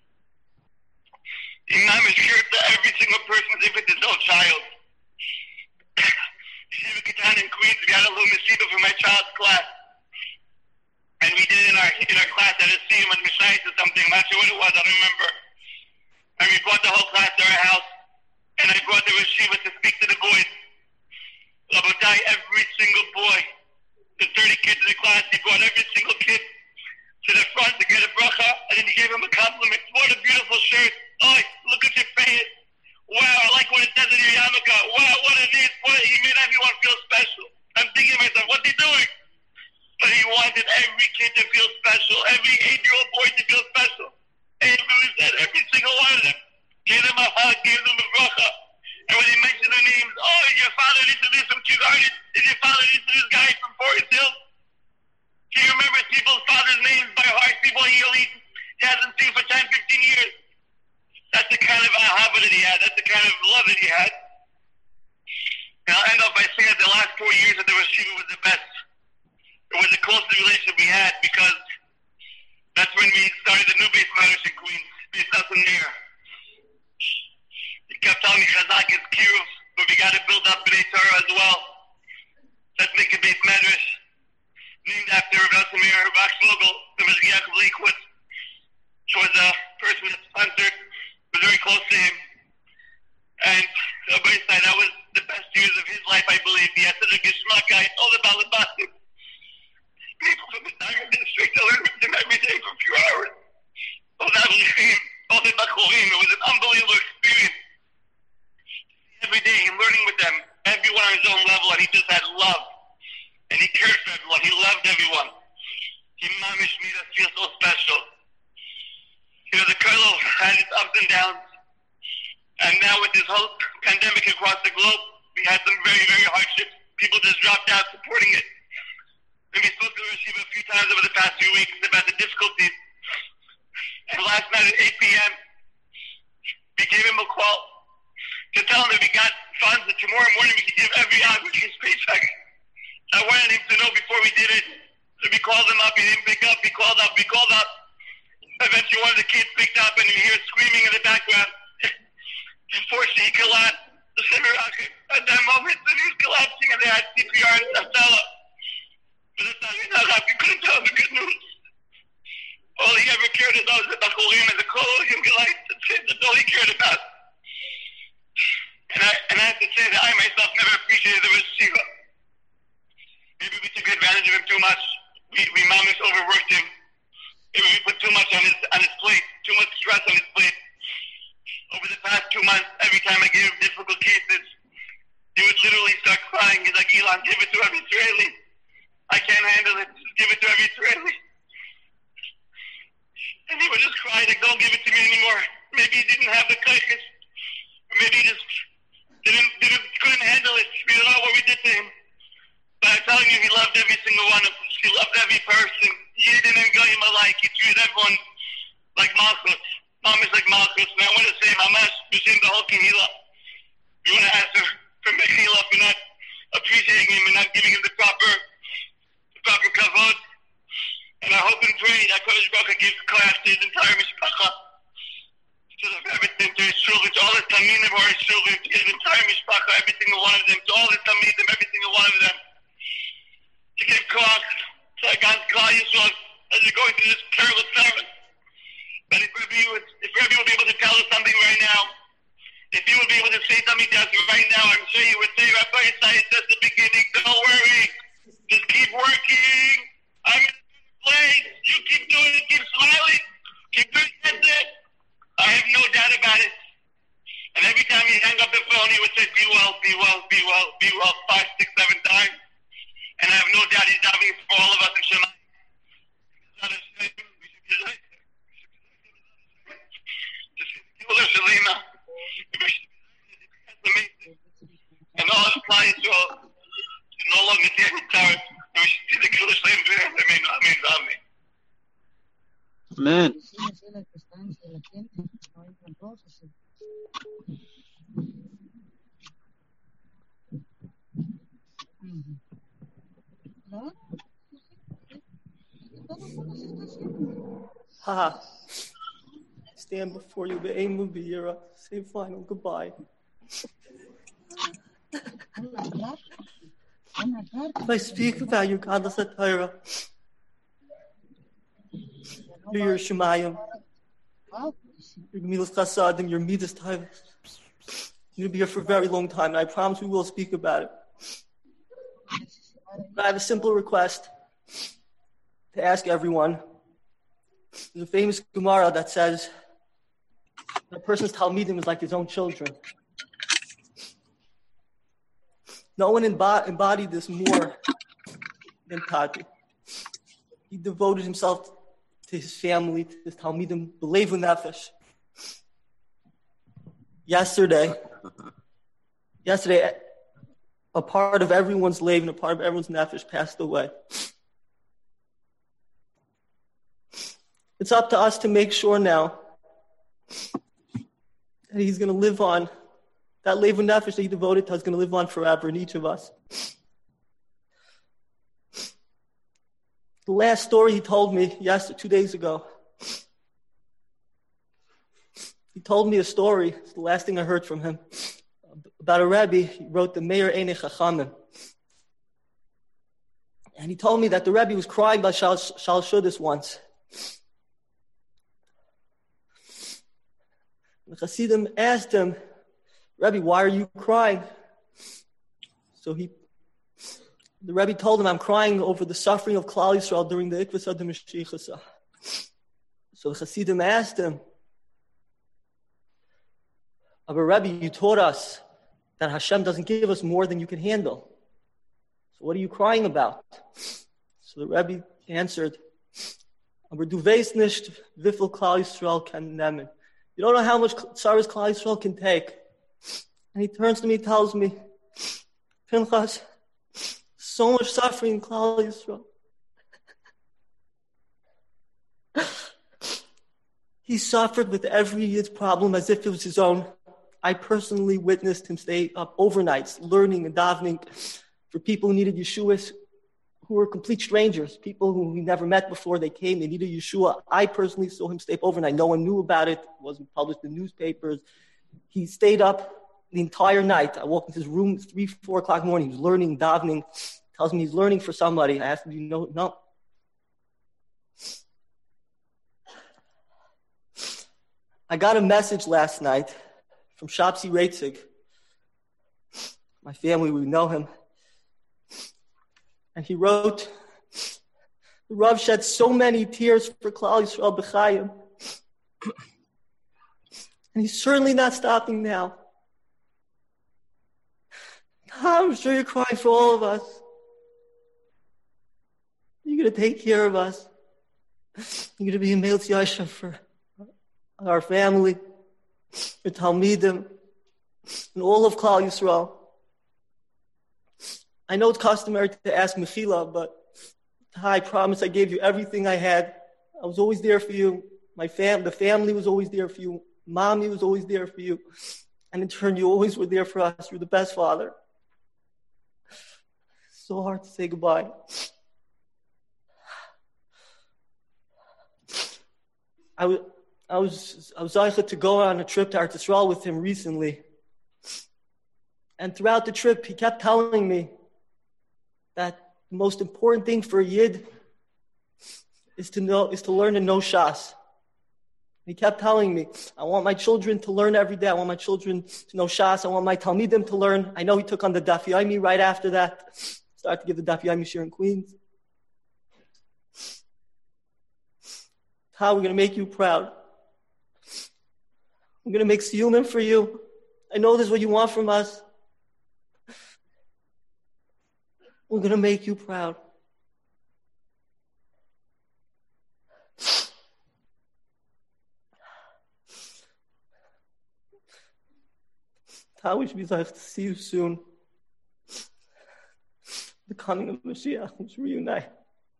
Speaker 5: Imam is here to every single person as if it's his own child. Yeshiva Katan in Queens, we had a little mesiba for my child's class. And we did it in our class at a Siyum and Mishayis or something. I'm not sure what it was, I don't remember. And we brought the whole class to our house. And I brought the Yeshiva to speak to the boys. Rabotai, every single boy, the 30 kids in the class, he brought every single kid to the front to get a bracha, and then he gave him a compliment. What a beautiful shirt. Oh, look at your face. Wow, I like what it says in your yarmulke. Wow, what it is. He made everyone feel special. I'm thinking to myself, what's he doing? But he wanted every kid to feel special, every 8-year-old boy to feel special. And he said every single one of them. Gave them a hug, gave them a bracha. And when he mentioned their names, oh, is your father this from Kivardi? Is your father this guy from Forest Hill? He remembers people's father's names by heart, people he hasn't seen for 10, 15 years. That's the kind of ahava that he had. That's the kind of love that he had. And I'll end off by saying that the last 4 years of the Yeshiva was the best. It was the closest relationship we had because that's when we started the new base matters in Queens. There's nothing there. He kept telling me Chazak is Kiruv, but we got to build up B'nai Torah as well. Let's make a base matters named after Rav Samir Bach Shmugel, the Mezgiach of Lakewood, which was a person that sponsored, was very close to him. And that was the best years of his life, I believe. He had such a geschmack guy, all the Balabatim. People from the Diamond District, I learned with him every day for a few hours. All the Avlichim, all the Bachorim. It was an unbelievable experience. Every day, learning with them, everyone on his own level, and he just had love. And he cared for everyone. He loved everyone. He mamish made us
Speaker 4: special. You know, the Kollel had its ups and downs. And now with this whole pandemic across the globe, we had some very, very hardships. People just dropped out supporting it. And we spoke to the Yeshiva a few times over the past few weeks about the difficulties. And last night at 8 p.m., we gave him a call to tell him that we got funds that tomorrow morning we could give every hour his paycheck. I wanted him to know before we did it. So we called him up, he didn't pick up, we called up. Eventually one of the kids picked up and we hear screaming in the background. Unfortunately, he collapsed. At that moment, he was collapsing and they had CPR and Astella. But the time we couldn't tell him the good news. All he ever cared about was the Bachurim and the Kollel Yimgelite. That's all he cared about. And I have to say that I myself never appreciated the Yeshiva. Maybe we took advantage of him too much. We mamish overworked him. Maybe we put too much on his plate, too much stress on his plate. Over the past 2 months, every time I gave him difficult cases, he would literally start crying. He's like, Elon, give it to every Israeli. I can't handle it. Just give it to every Israeli. And he would just cry, like, don't give it to me anymore. Maybe he didn't have the kaiches. Or maybe he just couldn't handle it. We don't know what we did to him. But I'm telling you, he loved every single one of us. He loved every person. Yidden and Goyim alike. He treated everyone like Malchus. Mom is like Malchus. And I want to say, Mamash, B'Shem the whole Kehila. We want to ask her for Mechila for not appreciating him and not giving him the proper kavod. And I hope and pray that Kodesh Baruch Hu gives class to his entire mishpacha, to everything, to his children, to all his tamidim or his children, to his entire mishpacha, every single one of them, to all his tamidim, every single one of them, to give koach, to Agan Klal Yisrael, as you're going through this terrible service. But if Rebbe would be able to tell us something right now, if he would be able to say something to us right now, I'm sure he would say, Rabbi Yisai, it's just the beginning, don't worry, just keep working, I'm in a better place, you keep doing it, keep smiling, keep doing it, that's it. I have no doubt about it. And every time he hung up the phone, he would say, be well, be well, be well, be well, 5, 6, 7 times. And I have no doubt he's davening for all of us in Shema. And all the clients will no longer see any tariff. And we should see the Kiddush Shalem there.
Speaker 7: Amen.
Speaker 8: Haha. Stand before you, Be'emu B'yira. Say final goodbye. If I speak about your godless Torah, your Shemayim, your Gemilas Chasadim, your Midas Taivas, you're going to be here for a very long time, and I promise we will speak about it. But I have a simple request to ask everyone. There's a famous Gemara that says a person's Talmidim is like his own children. No one embodied this more than Tati. He devoted himself to his family, to his Talmidim, b'leiv u'nefesh. Yesterday, a part of everyone's leiv and a part of everyone's nefesh passed away. It's up to us to make sure now that he's going to live on. That leiv u'nefesh that he devoted to is going to live on forever in each of us. The last story he told me 2 days ago. He told me a story. It's the last thing I heard from him. About a Rebbe. He wrote the Meir Einei Chachamim. And he told me that the Rebbe was crying by Shal Shudas once. The Hasidim asked him, Rebbe, why are you crying? So the Rebbe told him, I'm crying over the suffering of Klal Yisrael during the Ikvus Ad Mashiach. So the Hasidim asked him, but Rebbe, you taught us that Hashem doesn't give us more than you can handle. So what are you crying about? So the Rebbe answered, Aber du weißt nicht, wie viel Klal Yisrael can nehmen. You don't know how much tzaras Klal Yisrael can take. And he turns to me and tells me, Pinchas, so much suffering in Klal Yisrael. He suffered with every Yid's problem as if it was his own. I personally witnessed him stay up overnights, learning and davening for people who needed Yeshuas, who were complete strangers, people who he never met before. They came, they needed Yeshua. I personally saw him stay up overnight. No one knew about it. It wasn't published in newspapers. He stayed up the entire night. I walked into his room 3, 4 o'clock in the morning. He was learning, davening. Tells me he's learning for somebody. I asked him, do you know? No. I got a message last night from Shapsi Reitzig. My family, we know him. And he wrote, the Rav shed so many tears for Klal Yisrael B'chayim. And he's certainly not stopping now. I'm sure you're crying for all of us. You're going to take care of us. You're going to be a Meilz Yasha for our family, for Talmidim, and all of Klal Yisrael. I know it's customary to ask Mechila, but I promise I gave you everything I had. I was always there for you. The family was always there for you. Mommy was always there for you. And in turn, you always were there for us. You're the best father. So hard to say goodbye. I was zeicha to go on a trip to Eretz Yisrael with him recently. And throughout the trip, he kept telling me that the most important thing for a Yid is to learn to know Shas. He kept telling me, I want my children to learn every day. I want my children to know Shas. I want my Talmidim to learn. I know he took on the Daf Yomi right after that. Started to give the Daf Yomi shir in Queens. How we're going to make you proud. I'm going to make siyumim for you. I know this is what you want from us. We're going to make you proud. How we should be like to see you soon. The coming of Mashiach, let's reunite.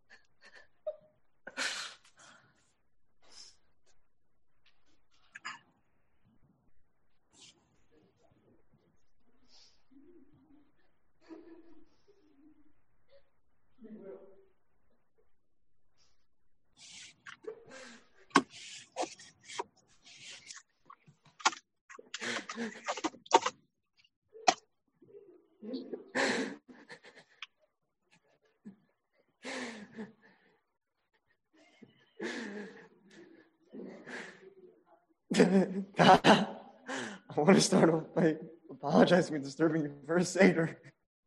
Speaker 8: I want to start off by apologizing for disturbing your first Seder.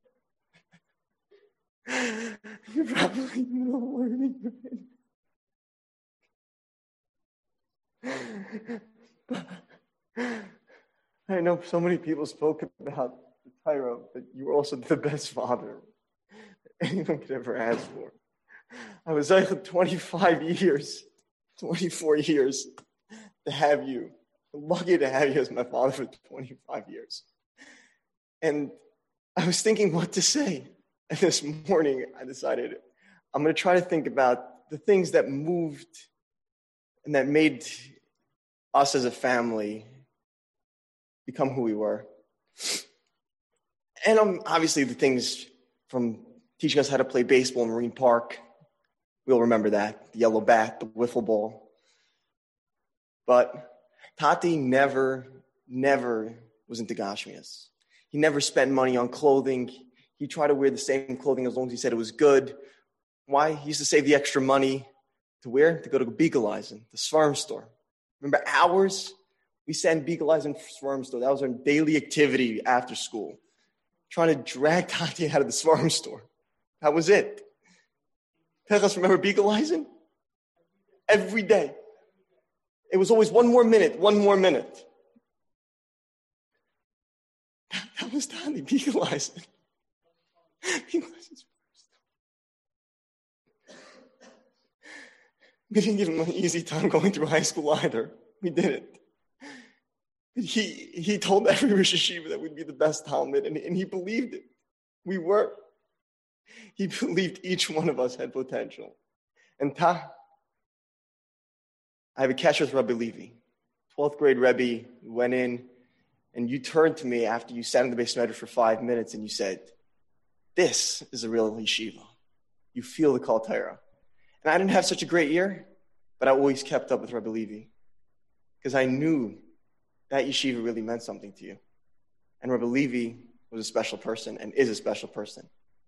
Speaker 8: You're probably not learning it. I know so many people spoke about the Torah, but you were also the best father anyone could ever ask for. I was like 24 years to have you. I'm lucky to have you as my father for 25 years. And I was thinking what to say. And this morning, I decided I'm going to try to think about the things that moved and that made us as a family become who we were. And obviously the things from teaching us how to play baseball in Marine Park. We'll remember that. The yellow bat, the wiffle ball. But Tati never was into Gashmias. He never spent money on clothing. He tried to wear the same clothing as long as he said it was good. Why? He used to save the extra money to where? To go to Beagleizen, the Svarm store. Remember hours? We sent Beagleizen Svarm store. That was our daily activity after school. Trying to drag Tati out of the Svarm store. That was it. Techas, remember Beagleizen? Every day. It was always one more minute. That was Tati, Beagleizen.
Speaker 7: We didn't give him an easy time going through high school either. We didn't. But he told every Rosh Hashiva that we'd be the best Talmud, and he believed it. We were. He believed each one of us had potential. And I have a catch with Rabbi Levi. 12th grade Rebbe went in, and you turned to me after you sat in the basement for 5 minutes, and you said, "This is a real yeshiva." You feel the Kol Torah. And I didn't have such a great year, but I always kept up with Rabbi Levi because I knew that yeshiva really meant something to you. And Rabbi Levi was a special person and is a special person.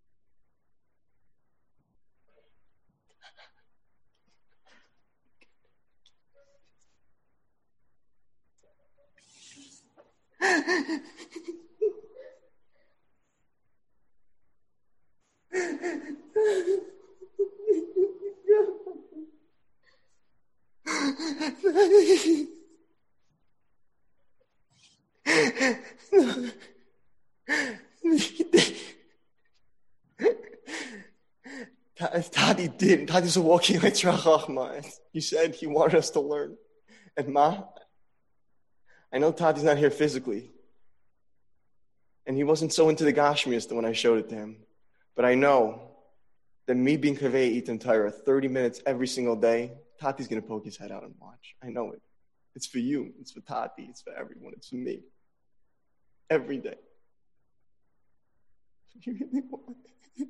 Speaker 7: Tadi's a walking Yitzhak Chachma. He said he wanted us to learn. And Ma, I know Tadi's not here physically. And he wasn't so into the Gashmias when I showed it to him. But I know that me being Kaveh Eaton Torah 30 minutes every single day, Tati's going to poke his head out and watch. I know it. It's for you. It's for Tati. It's for everyone. It's for me. Every day. You really want it?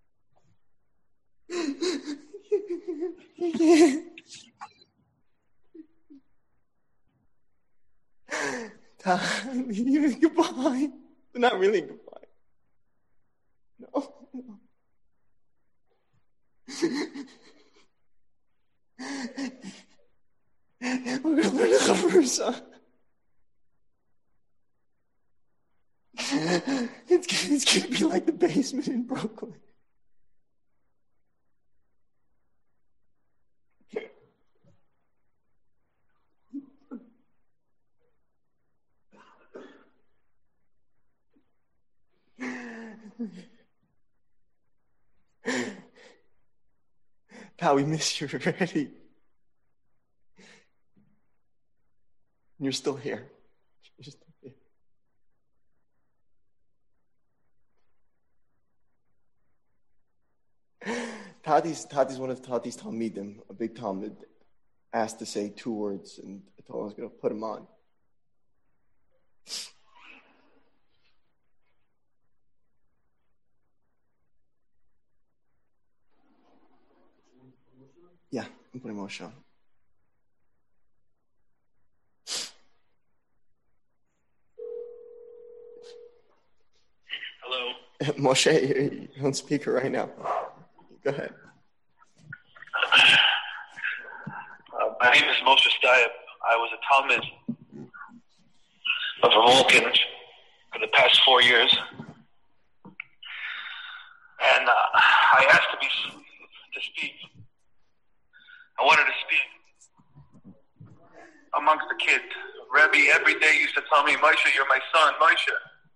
Speaker 7: Goodbye. But not really goodbye. No. We're going to learn a Chavrusa. It's going to be like the basement in Brooklyn. Pal, we miss you already. You're still here. You're still here. Tati's one of Tati's Talmidim, a big Talmud, asked to say 2 words, and I told him I was going to put him on. Yeah, I'm putting Moshe on.
Speaker 4: Hello.
Speaker 7: Moshe, you're on speaker right now. Go ahead.
Speaker 4: My name is Moshe Stayeb. I was a Talmud of Revolkin for the past 4 years. And I asked to speak. I wanted to speak amongst the kids. Rebbe every day used to tell me, "Moshe, you're my son, Moshe."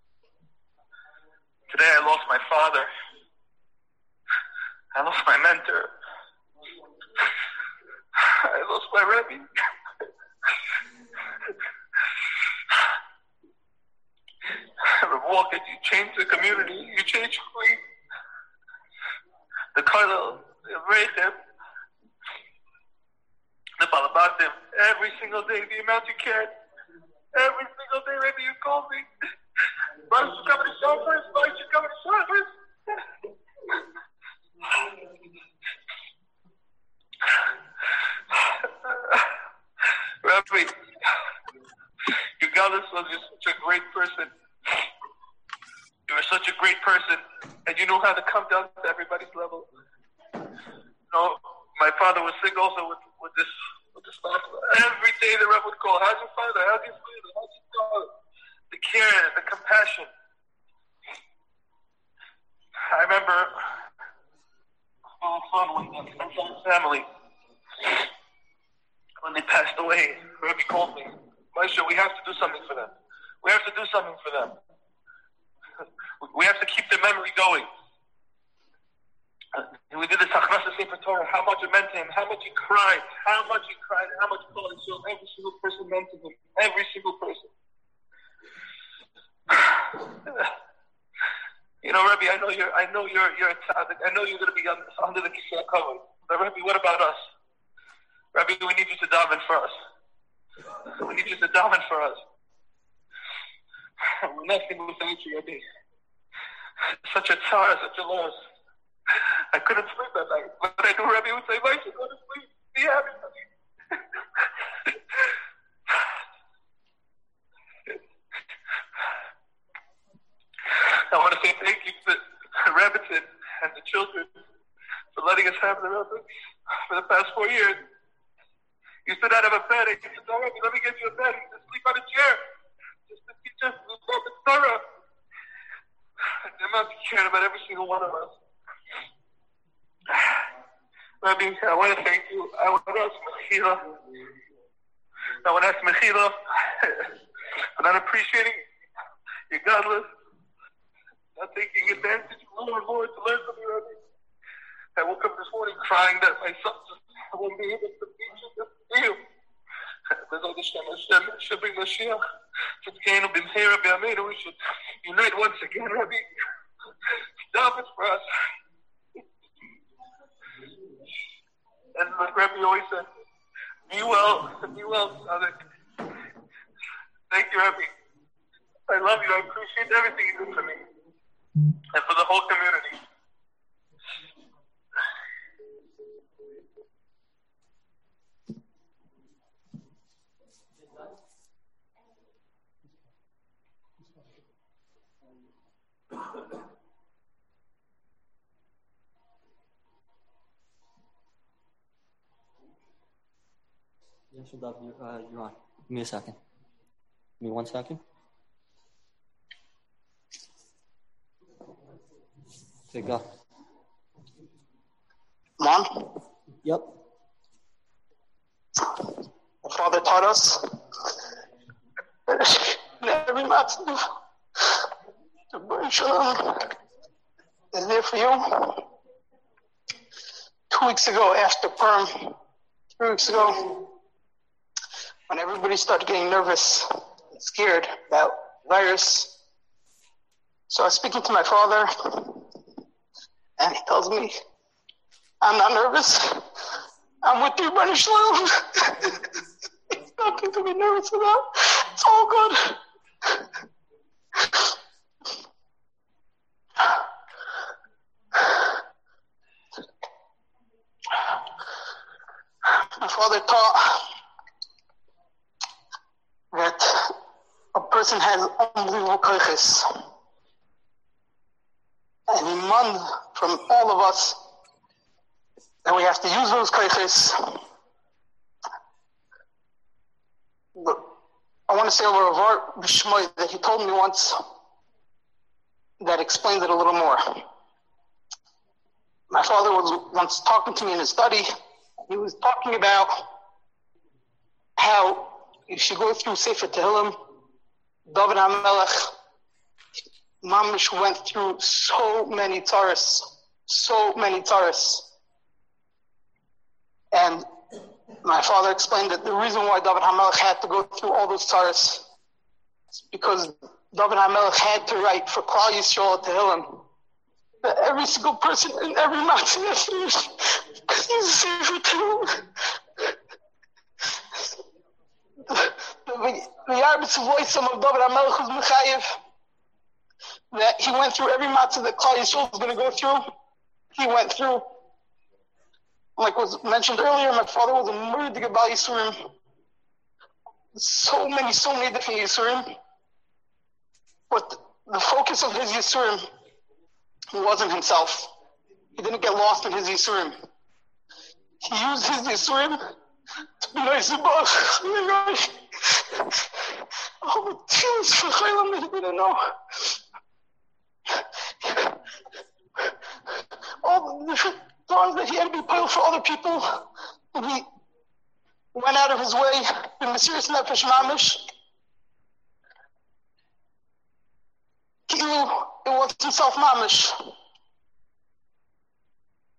Speaker 4: Today I lost my father. I lost my mentor. I lost my Rebbe. Revolkin, you changed the community. You changed the color, the Redim, the Balabatim, every single day, the amount you cared. Every single day, Rebbe, you called me. Moshe, come to Shabbos. Moshe, come to Shabbos. Rebbe, Yugalis was just such a great person. You were such a great person, and you knew how to come down to everybody's level. You know, my father was sick also with this stuff. Every day the Rebbe would call, "How's your father? How's your father? How's your father?" The care, the compassion. I remember when the family, when they passed away, Rebbe called me, "Moshe, we have to do something for them. We have to do something for them. We have to keep their memory going."
Speaker 2: And we did this Achnasa Sefer Torah, how much it meant to him, how much he cried, and how much Klal Yisrael, every single person meant to him, every single person. Rabbi, I know you're a tzaddik. I know you're going to be under the Kisei HaKavod. But Rabbi, what about us? Rabbi, we need you to daven for us. We need you to daven for us. Nothing without you, Rabbi. Such a tzar, such a loss. I couldn't sleep that night. But I knew Rabbi would say, Moshe, go to sleep. Be happy, Rabbi. I want to say thank you to Rebbitzin and the children for letting us have the Rebbe for the past 4 years. You stood out of a bed and you said, oh, Rebbe, let me get you a bed. You just sleep on a chair. Just to teach us the Torah. And the amount you cared about every single one of us. Rabbi, I want to thank you. I want to ask Mechila for not appreciating your godless, not taking advantage more and more to learn from you, Rabbi. I woke up this morning crying that my son won't be able to teach you. Should bring Mashiach. We should unite once again, Rabbi. Stop it for us. And like Rabbi always said, be well, Tzaddik. Thank you, Rabbi. I love you. I appreciate everything you do for me and for the whole community.
Speaker 8: Yes, you're on. Give me a second. Give me 1 second. Okay, go.
Speaker 5: Mom?
Speaker 8: Yep.
Speaker 5: My father taught us that every matzah to bring shalom is there for you. 2 weeks ago, after Purim, 3 weeks ago, when everybody started getting nervous and scared about virus, so I was speaking to my father, and he tells me, I'm not nervous. I'm with you, Brother Shalom. It's nothing to be nervous about. It's all good. My father taught that a person has unbelievable koiches. And he demand from all of us that we have to use those koiches. But I want to say over Rav Bishmoy that he told me once that explains it a little more. My father was once talking to me in his study. He was talking about how you should go through Sefer Tehillim. David HaMelech Mamish went through so many tzaras. And my father explained that the reason why David HaMelech had to go through all those tzaras is because David HaMelech had to write for Klal Yisrael Tehillim that every single person in every matzah has to use because he's a Sefer Tehillim. The Yarbitz voice of David HaMelech was Mechayev, that he went through every matzah that Klal Yisrael was going to go through. He went through, like was mentioned earlier, my father was a murder Bal Yisurim. So many different Yisurim. But the focus of his Yisurim wasn't himself. He didn't get lost in his Yisurim. He used his Yisurim to be nice about all the tears for Chaylam that he didn't know. All the different times that he had to be put for other people, and he went out of his way in the serious nefesh mamish. It was himself mamish.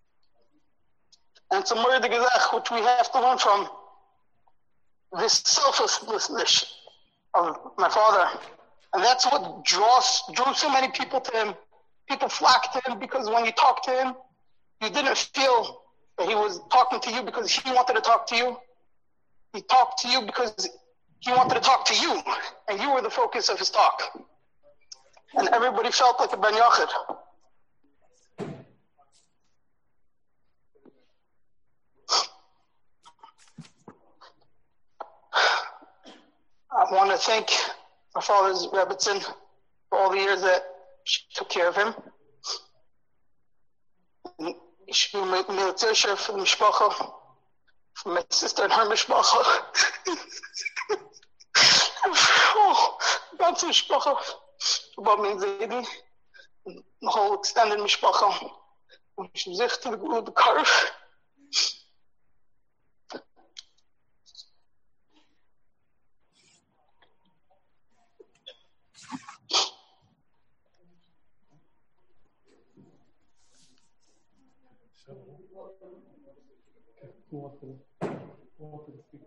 Speaker 9: And it's a murder gezach, which we have to learn from this selflessness of my father. And that's what drew so many people to him. People flocked to him because when you talked to him, you didn't feel that he was talking to you because he wanted to talk to you. He talked to you because he wanted to talk to you, and you were the focus of his talk. And everybody felt like a Ben Yochid. I want to thank my father's Rebbitzin for all the years that she took care of him. Military for the mishpacha, for my sister and her mishpacha. Ganze mishpacha, about me and Zaidi, the whole extended mishpacha. She's to the curve.
Speaker 2: Who wants to speak?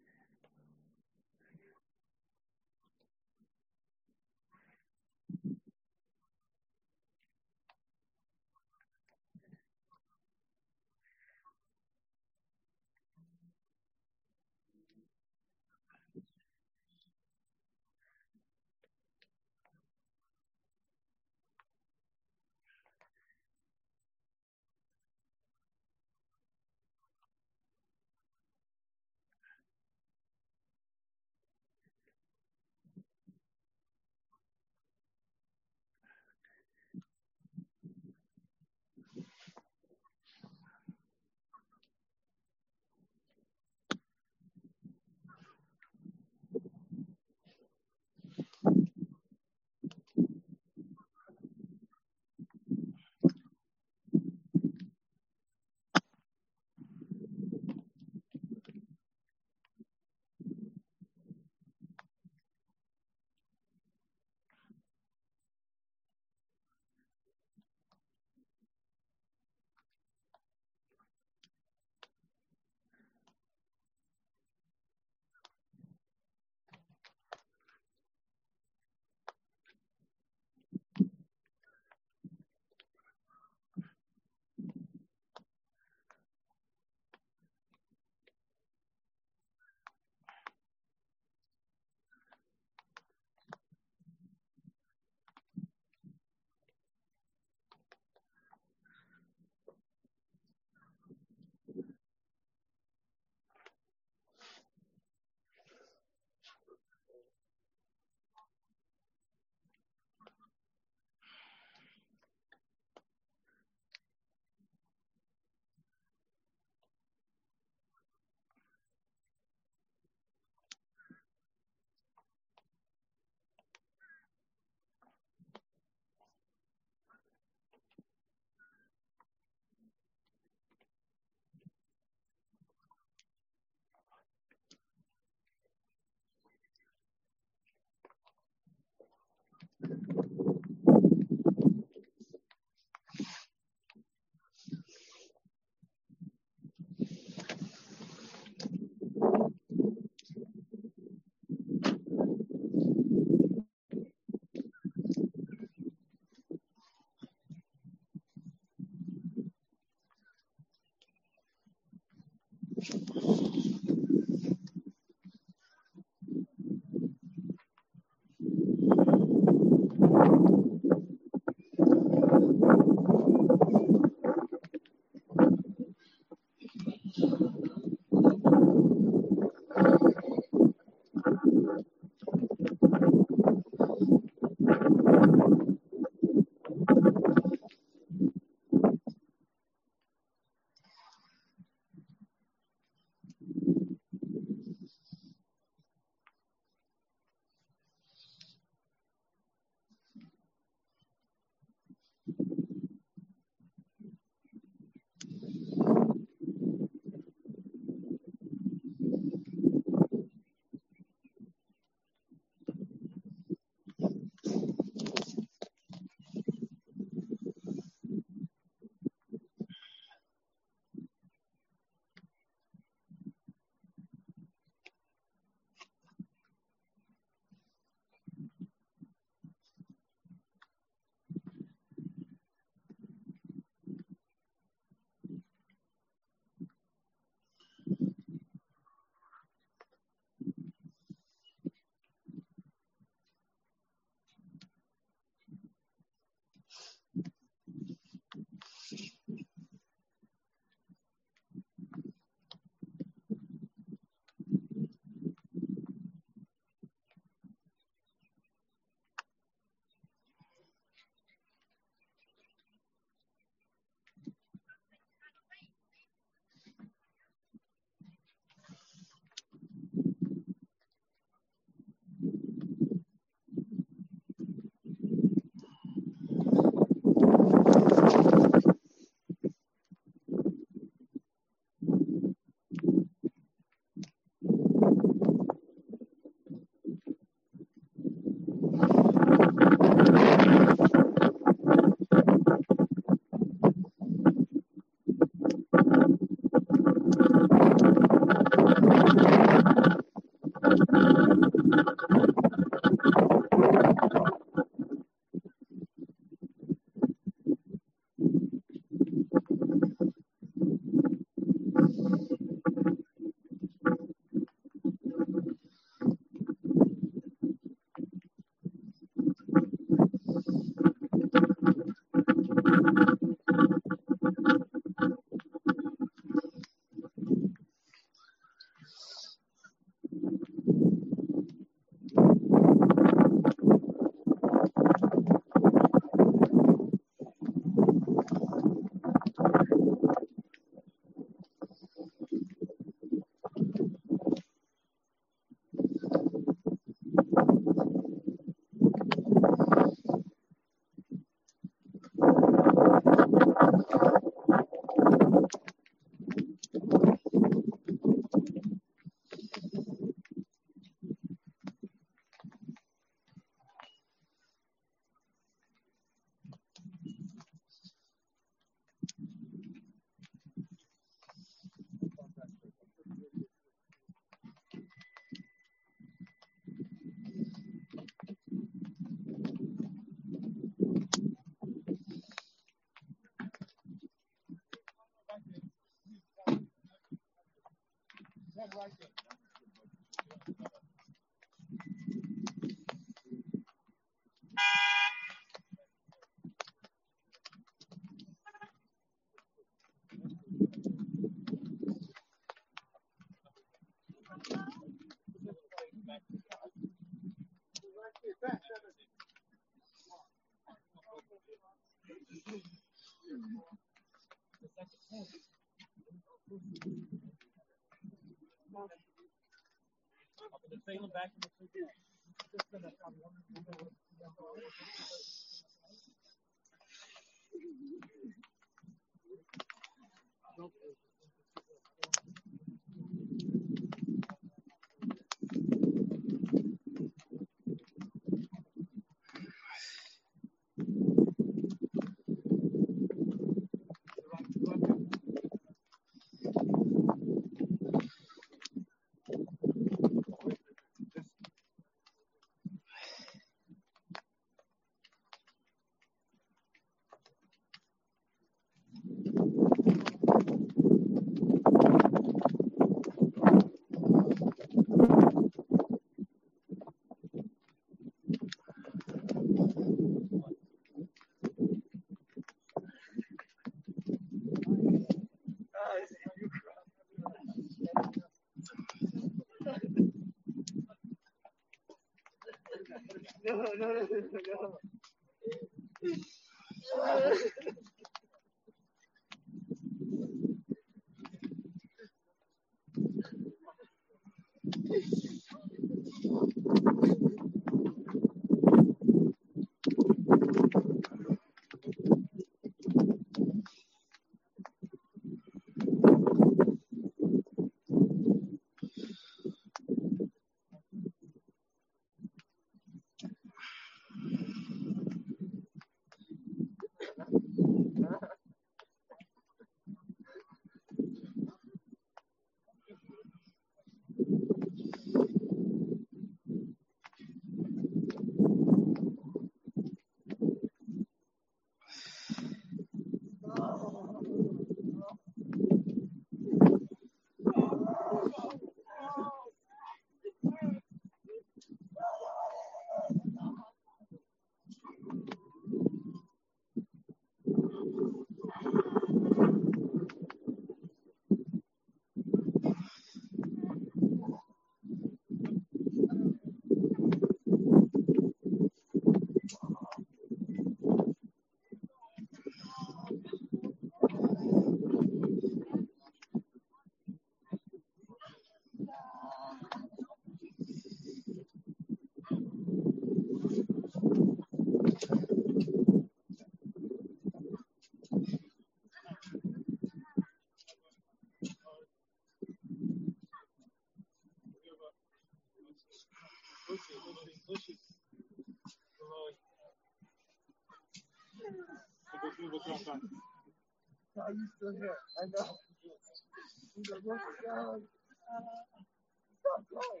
Speaker 10: Are you still here? I know. He's like, what's going? Stop going.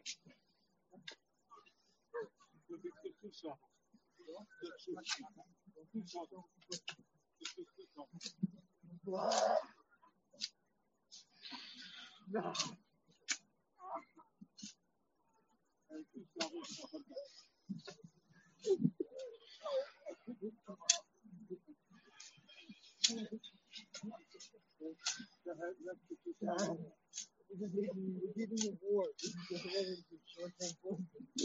Speaker 10: No. We're giving you war. This is the short-term goal.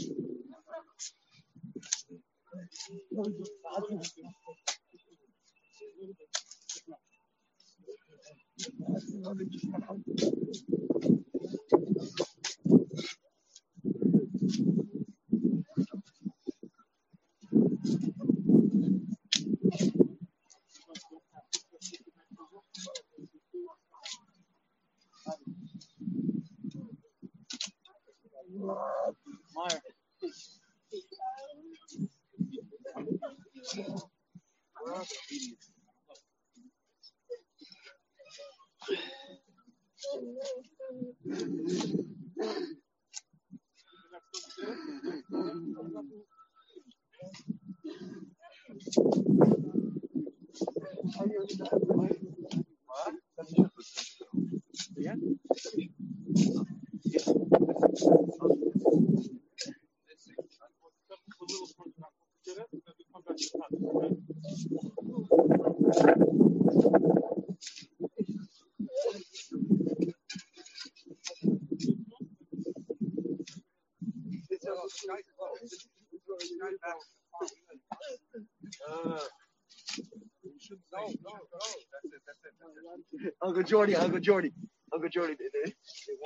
Speaker 10: Meyer. Uncle Jordy did it.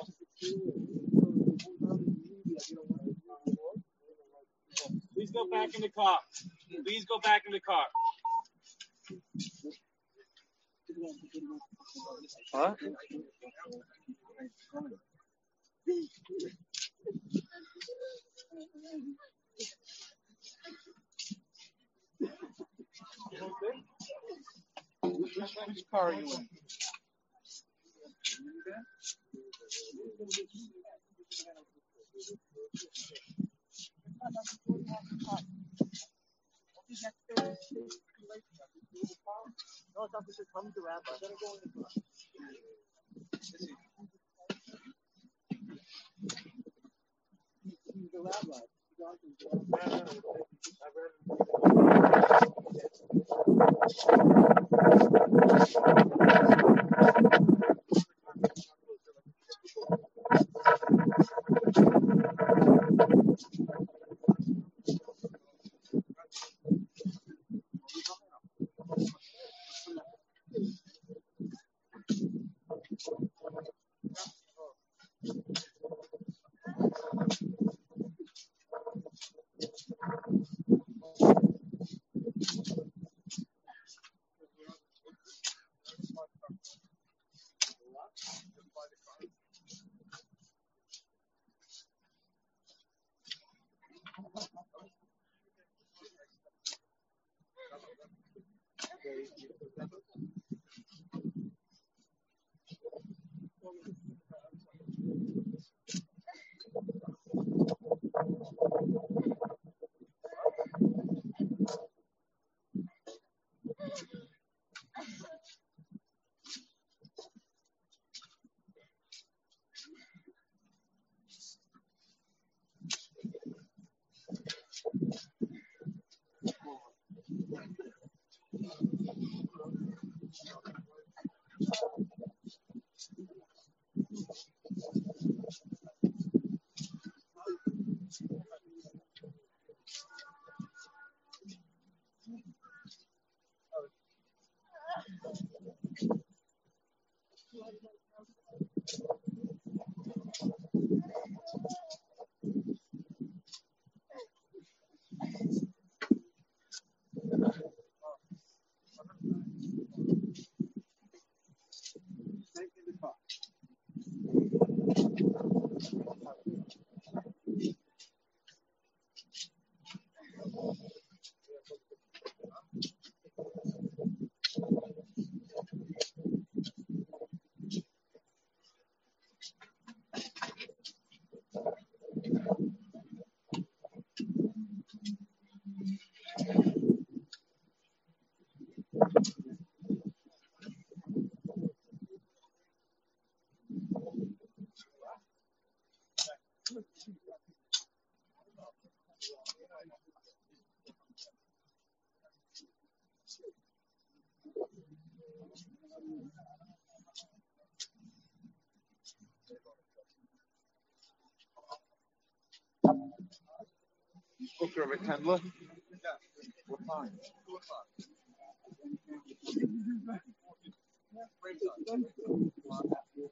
Speaker 2: Please go back in the car. Please go back in the car.
Speaker 7: Huh?
Speaker 2: Which car are you in?
Speaker 10: No, it's opposite. Come to Rabbi. I'm gonna go in the car. He's the rabbi.
Speaker 3: Booker of Tendler. What time? 2 o'clock.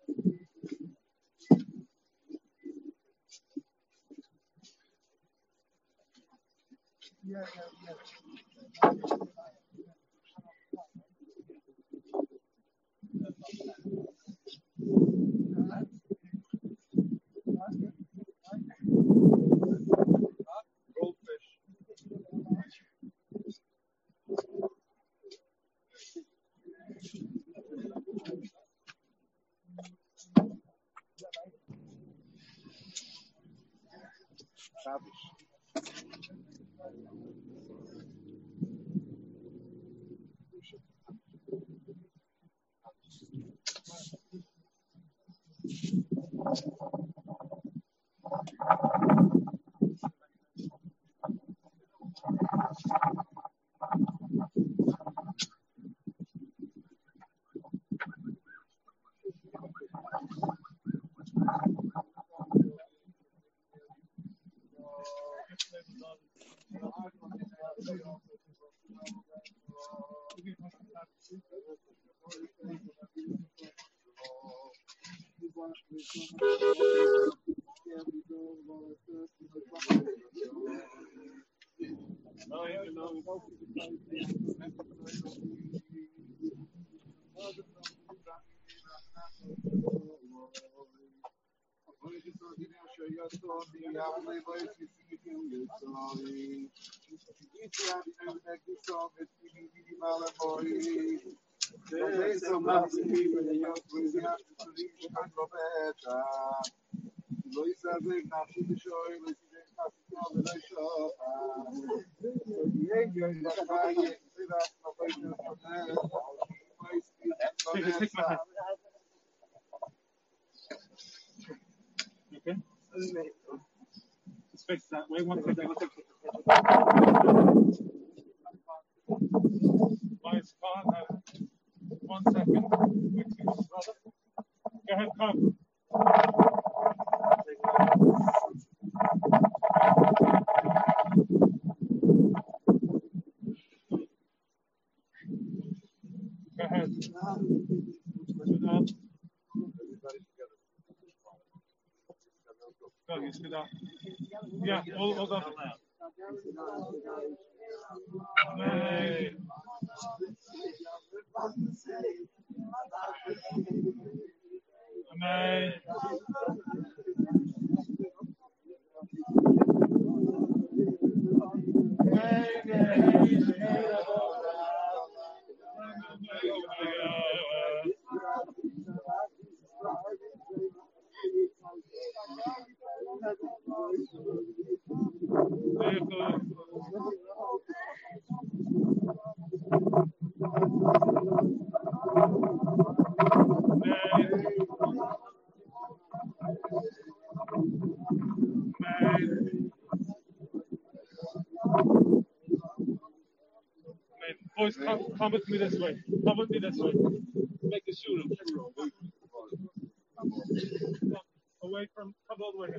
Speaker 2: Okay. Let's fix that. Wait 1 second. Nice car. 1 second. Brother. Go ahead, come. Go ahead. No, you sit down. Yeah, hold on. Hey. Amen. Boys, come with me this way. Come with me this way. Make the shooter. Away from, come all the way here.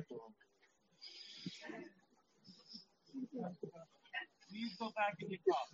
Speaker 2: Please go back in your car.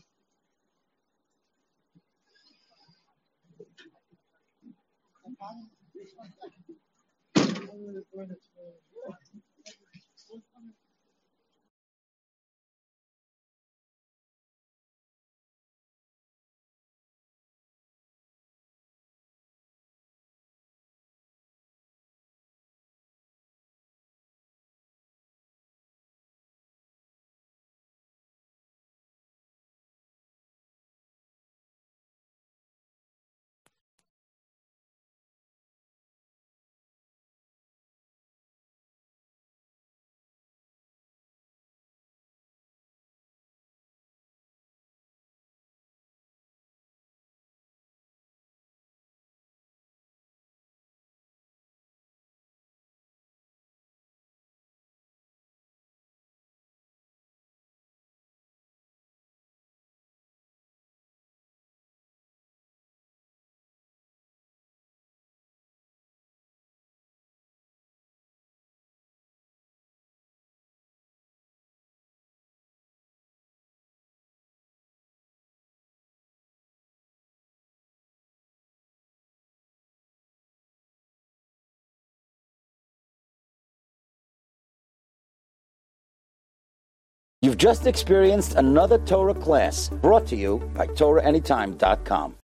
Speaker 1: You've just experienced another Torah class brought to you by TorahAnytime.com.